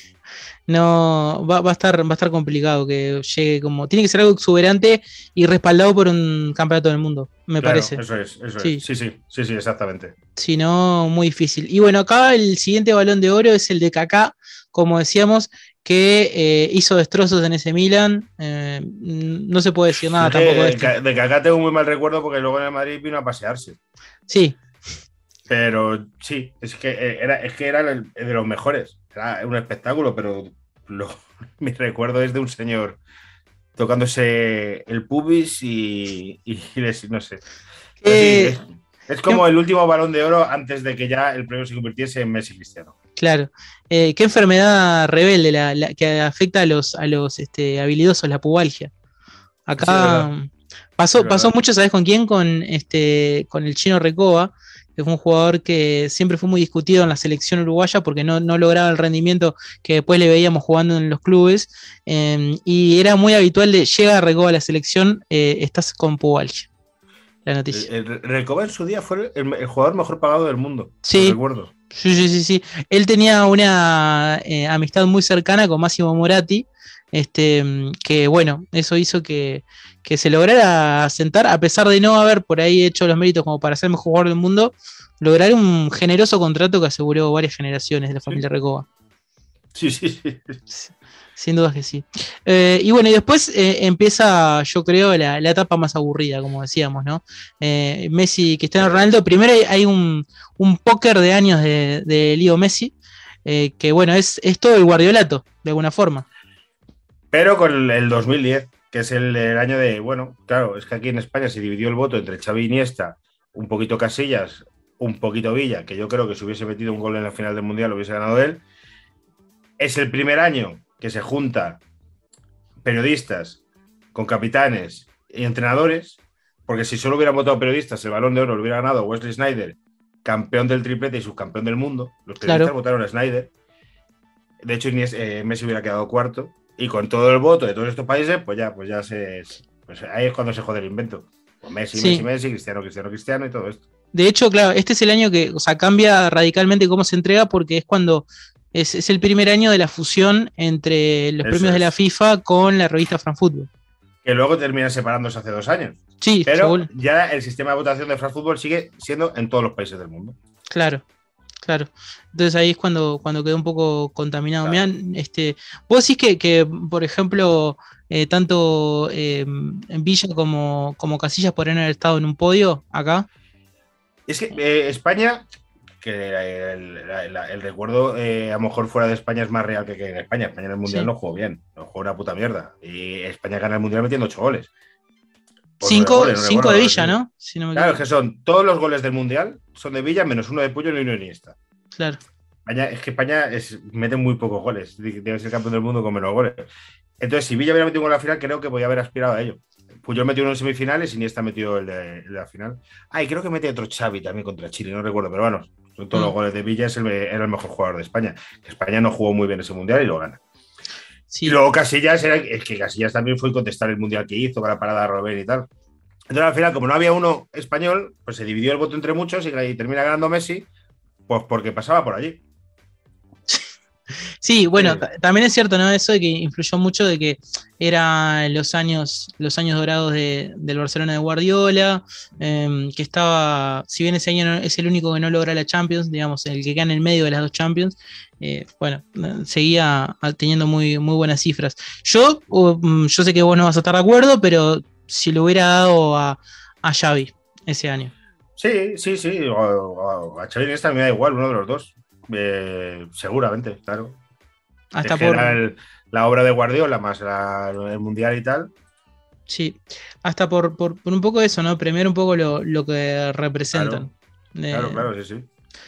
no va, va a estar, va a estar complicado que llegue como. Tiene que ser algo exuberante y respaldado por un campeonato del mundo, me Claro, parece. Eso es, eso Sí. es. Sí, sí, sí, sí, exactamente. Si no, muy difícil. Y bueno, acá el siguiente Balón de Oro es el de Kaká, como decíamos, que eh, hizo destrozos en ese Milan. Eh, no se puede decir nada Es que tampoco de de, este. de Kaká tengo muy mal recuerdo porque luego en el Madrid vino a pasearse. Sí. Pero sí, es que era, es que era el, de los mejores. Era un espectáculo, pero lo, mi recuerdo es de un señor tocándose el pubis y, y les, no sé. Eh, Sí, es, es como el último Balón de Oro antes de que ya el premio se convirtiese en Messi Cristiano. Claro. Eh, ¿Qué enfermedad rebelde la, la, que afecta a los, a los este, habilidosos, la pubalgia? Acá sí, pasó, pasó mucho, ¿sabes con quién? Con, este, con el Chino Recoba, que fue un jugador que siempre fue muy discutido en la selección uruguaya porque no, no lograba el rendimiento que después le veíamos jugando en los clubes. Eh, y era muy habitual de llega Recoba a la selección, eh, estás con pubalgia. La noticia. El, el Recoba en su día fue el, el jugador mejor pagado del mundo. Sí. Lo recuerdo. Sí, sí, sí, sí. Él tenía una eh, amistad muy cercana con Massimo Moratti, este, que bueno, eso hizo que, que se lograra asentar, a pesar de no haber por ahí hecho los méritos como para ser el mejor jugador del mundo, lograr un generoso contrato que aseguró varias generaciones de la familia sí. Recoba. Sí, sí, sí. Sin dudas que sí. Eh, y bueno, y después eh, empieza, yo creo, la, la etapa más aburrida, como decíamos, ¿no? Eh, Messi, Cristiano Ronaldo. Primero hay, hay un, un póker de años de, de Leo Messi, eh, que bueno, es, es todo el guardiolato, de alguna forma. Pero con el dos mil diez, que es el, el año de, bueno, claro, es que aquí en España se dividió el voto entre Xavi y Iniesta, un poquito Casillas, un poquito Villa, que yo creo que si hubiese metido un gol en la final del Mundial lo hubiese ganado él. Es el primer año que se junta periodistas con capitanes y entrenadores, porque si solo hubieran votado periodistas, el Balón de Oro lo hubiera ganado Wesley Sneijder, campeón del triplete y subcampeón del mundo. Los periodistas claro. votaron a Sneijder. De hecho, eh, Messi hubiera quedado cuarto. Y con todo el voto de todos estos países, pues ya, pues ya se. Pues ahí es cuando se jode el invento. Pues Messi, sí. Messi, Messi, Cristiano, Cristiano, Cristiano y todo esto. De hecho, claro, este es el año que, o sea, cambia radicalmente cómo se entrega, porque es cuando. Es, es el primer año de la fusión entre los Eso premios es. de la FIFA con la revista France Football. Que luego termina separándose hace dos años. Sí, pero según. ya el sistema de votación de France Football sigue siendo en todos los países del mundo. Claro, claro. Entonces ahí es cuando, cuando quedó un poco contaminado. Claro. Mirá, este, vos decís que, que por ejemplo, eh, tanto eh, en Villa como, como Casillas podrían haber estado en un podio acá. Es que eh, España. Que el, el, el recuerdo eh, a lo mejor fuera de España es más real que, que en España. España en el Mundial sí. no jugó bien, no jugó una puta mierda. Y España gana el Mundial metiendo ocho goles. Cinco, goles, no cinco de Villa, ¿no? Si no me claro, es que son todos los goles del Mundial son de Villa, menos uno de Puyol y uno de Iniesta. Claro. España, es que España es, mete muy pocos goles. Debe ser campeón del mundo con menos goles. Entonces, si Villa hubiera metido un gol a la final, creo que podía haber aspirado a ello. Puyol metió uno en semifinales y Iniesta metió el de, el de la final. Ah, y creo que mete otro Xavi también contra Chile, no recuerdo, pero bueno. Son todos mm. los goles de Villa, es el, era el mejor jugador de España. España no jugó muy bien ese mundial y lo gana. Sí. Y luego Casillas, era, es que Casillas también fue contestar el mundial que hizo con la parada de Robben y tal. Entonces al final, como no había uno español, pues se dividió el voto entre muchos y, y termina ganando Messi, pues porque pasaba por allí. Sí, bueno, sí. También es cierto, ¿no? Eso de que influyó mucho de que eran los años, los años dorados de, del Barcelona de Guardiola, eh, que estaba, si bien ese año no, es el único que no logra la Champions, digamos, el que queda en el medio de las dos Champions, eh, bueno, seguía teniendo muy, muy buenas cifras. Yo, um, yo sé que vos no vas a estar de acuerdo, pero si lo hubiera dado a, a Xavi ese año. Sí, sí, sí, o, o, a Xavi Iniesta me da igual, uno de los dos. Eh, seguramente, claro. Hasta por... por... la obra de Guardiola más la, el Mundial y tal. Sí, hasta por, por, por un poco eso, ¿no? Premiar un poco lo, lo que representan. Claro, eh, claro, claro, sí, sí.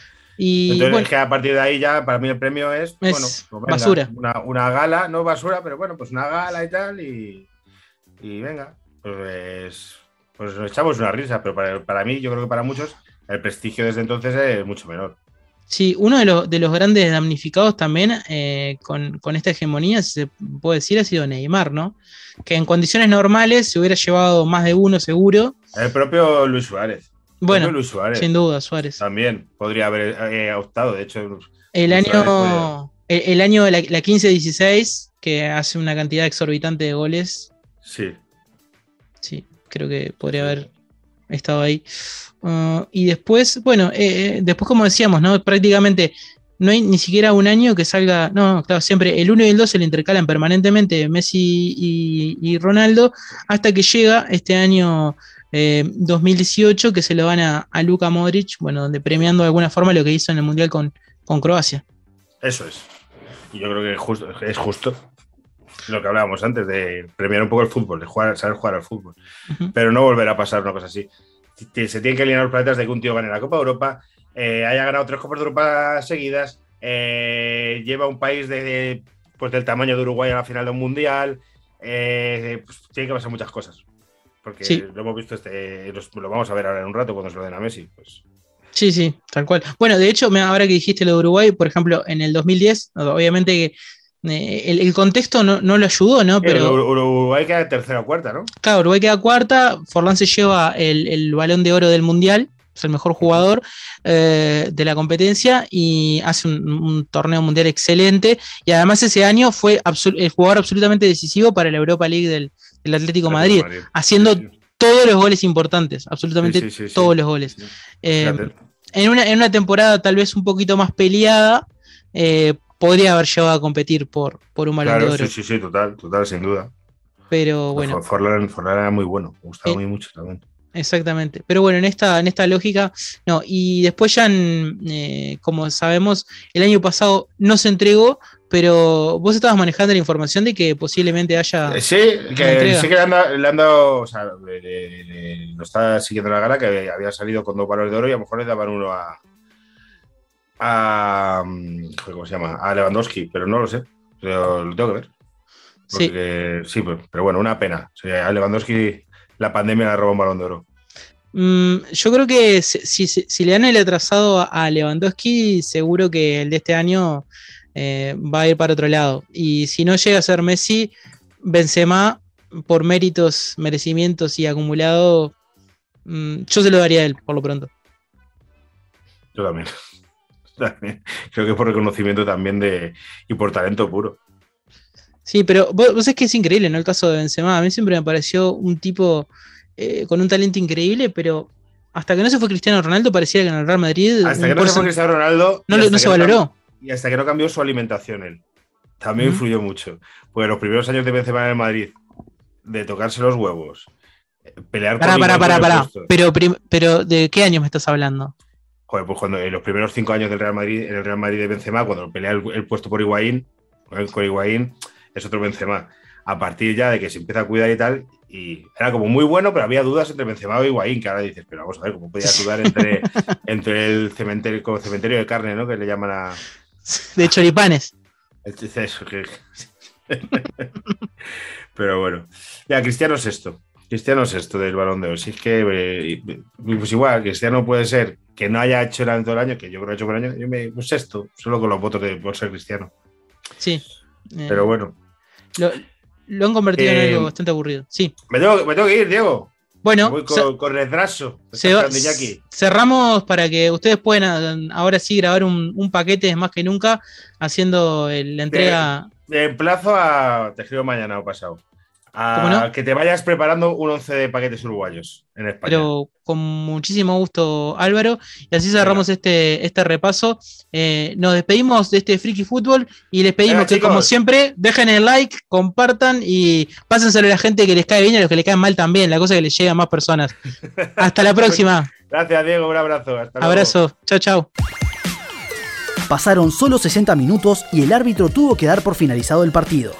Y entonces bueno, es que a partir de ahí ya para mí el premio es, es bueno, pues venga, basura. Una, una gala, no basura, pero bueno, pues una gala y tal, y, y venga, pues, pues nos echamos una risa, pero para, para mí, yo creo que para muchos, el prestigio desde entonces es mucho menor. Sí, uno de, los de los grandes damnificados también eh, con, con esta hegemonía, si se puede decir, ha sido Neymar, ¿no? Que en condiciones normales se hubiera llevado más de uno seguro. El propio Luis Suárez. Bueno, Luis Suárez, sin duda, Suárez. También podría haber eh, optado, de hecho. El Luis año, el, el año de la, la quince dieciséis, que hace una cantidad exorbitante de goles. Sí. Sí, creo que podría haber estado ahí. Uh, y después, bueno, eh, después como decíamos, ¿no? Prácticamente no hay ni siquiera un año que salga. No, claro, siempre el uno y el dos se le intercalan permanentemente Messi y, y Ronaldo, hasta que llega este año. Eh, dos mil dieciocho, que se lo van a, a Luka Modric, bueno, donde premiando de alguna forma lo que hizo en el Mundial con, con Croacia. Eso es. Y yo creo que es justo, es justo lo que hablábamos antes, de premiar un poco el fútbol, de jugar, saber jugar al fútbol. Uh-huh. Pero no volverá a pasar una cosa así. Se tienen que alinear los planetas de que un tío gane la Copa de Europa, eh, haya ganado tres Copas de Europa seguidas, eh, lleva un país de, de, pues del tamaño de Uruguay a la final de un Mundial, eh, pues tienen que pasar muchas cosas. Porque sí. lo hemos visto, este, lo vamos a ver ahora en un rato cuando se lo den a Messi. Pues. Sí, sí, tal cual. Bueno, de hecho, ahora que dijiste lo de Uruguay, por ejemplo, en el dos mil diez, obviamente que eh, el, el contexto no, no lo ayudó, ¿no? Pero Uruguay queda tercera o cuarta, ¿no? Claro, Uruguay queda cuarta, Forlán se lleva el, el balón de oro del Mundial, es el mejor jugador eh, de la competencia y hace un, un torneo mundial excelente. Y además ese año fue absol- el jugador absolutamente decisivo para la Europa League del el Atlético de Madrid, Madrid, haciendo sí, sí. todos los goles importantes, absolutamente sí, sí, sí, todos sí. los goles. Sí. Eh, en, una, en una temporada tal vez un poquito más peleada, eh, podría haber llevado a competir por, por un balón claro, de oro. Sí, sí, sí, total, total, sin duda. Pero bueno. Forlán, Forlán era muy bueno, me gustaba eh, muy mucho también. Exactamente. Pero bueno, en esta, en esta lógica, no. Y después ya, en, eh, como sabemos, el año pasado no se entregó, pero vos estabas manejando la información de que posiblemente haya. Sí, que sí que le han dado, le han dado o sea, le, le, le, lo está siguiendo la gala, que había salido con dos balones de oro y a lo mejor le daban uno a. a ¿Cómo se llama? A Lewandowski, pero no lo sé. Pero lo tengo que ver. Porque, sí. sí, pero bueno, una pena. O sea, a Lewandowski la pandemia le robó un balón de oro. Mm, yo creo que si, si, si le dan el atrasado a Lewandowski, seguro que el de este año eh, va a ir para otro lado. Y si no llega a ser Messi, Benzema, por méritos, merecimientos y acumulado, mm, yo se lo daría a él, por lo pronto. Yo también. también. Creo que por reconocimiento también de y por talento puro. Sí, pero vos, vos es que es increíble, ¿no? El caso de Benzema. A mí siempre me pareció un tipo eh, con un talento increíble, pero hasta que no se fue Cristiano Ronaldo pareciera que en el Real Madrid... Hasta que no se fue Cristiano Ronaldo... No, no se valoró. Y hasta que no cambió su alimentación él. También uh-huh. influyó mucho. Porque los primeros años de Benzema en el Madrid, de tocarse los huevos, pelear pará, por... Pará, pará, pará, pero, pero ¿de qué años me estás hablando? Joder, pues cuando en los primeros cinco años del Real Madrid, en el Real Madrid de Benzema, cuando pelea el, el puesto por Higuaín, con Higuaín, es otro Benzema. A partir ya de que se empieza a cuidar y tal, y era como muy bueno, pero había dudas entre Benzema y Higuaín, que ahora dices, pero vamos a ver, ¿cómo podía dudar entre, entre el cementerio, como cementerio de carne, ¿no? Que le llaman a... De choripanes. Eso, que... Pero bueno. Ya, Cristiano Sexto. Cristiano Sexto del Balón de Oro. Si es que, eh, pues igual, Cristiano puede ser que no haya hecho nada en todo el año, que yo creo que ha hecho por el año, yo me un sexto, solo con los votos de por ser Cristiano. Sí. Eh, pero bueno. Lo, lo han convertido eh, en algo bastante aburrido. Sí. Me tengo, me tengo que ir, Diego. Bueno, voy con, se, con retraso. Se va, cerramos para que ustedes puedan ahora sí grabar un, un paquete más que nunca, haciendo el, la entrega. De, de plazo a. Te escribo mañana o pasado. A no? Que te vayas preparando un once de paquetes uruguayos en España. Pero con muchísimo gusto, Álvaro. Y así cerramos este, este repaso. Eh, nos despedimos de este Friki Fútbol y les pedimos Venga, que, chicos, como siempre, dejen el like, compartan y pásenselo a la gente que les cae bien y a los que les caen mal también. La cosa es que les llegue a más personas. Hasta la próxima. Gracias, Diego. Un abrazo. Hasta luego. Abrazo. Chao, chao. Pasaron solo sesenta minutos y el árbitro tuvo que dar por finalizado el partido.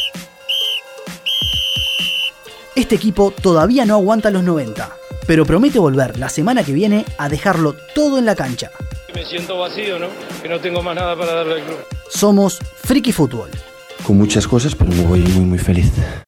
Este equipo todavía no aguanta los noventa, pero promete volver la semana que viene a dejarlo todo en la cancha. Me siento vacío, ¿no? Que no tengo más nada para darle al club. Somos Friki Fútbol. Con muchas cosas, pero me voy muy muy feliz.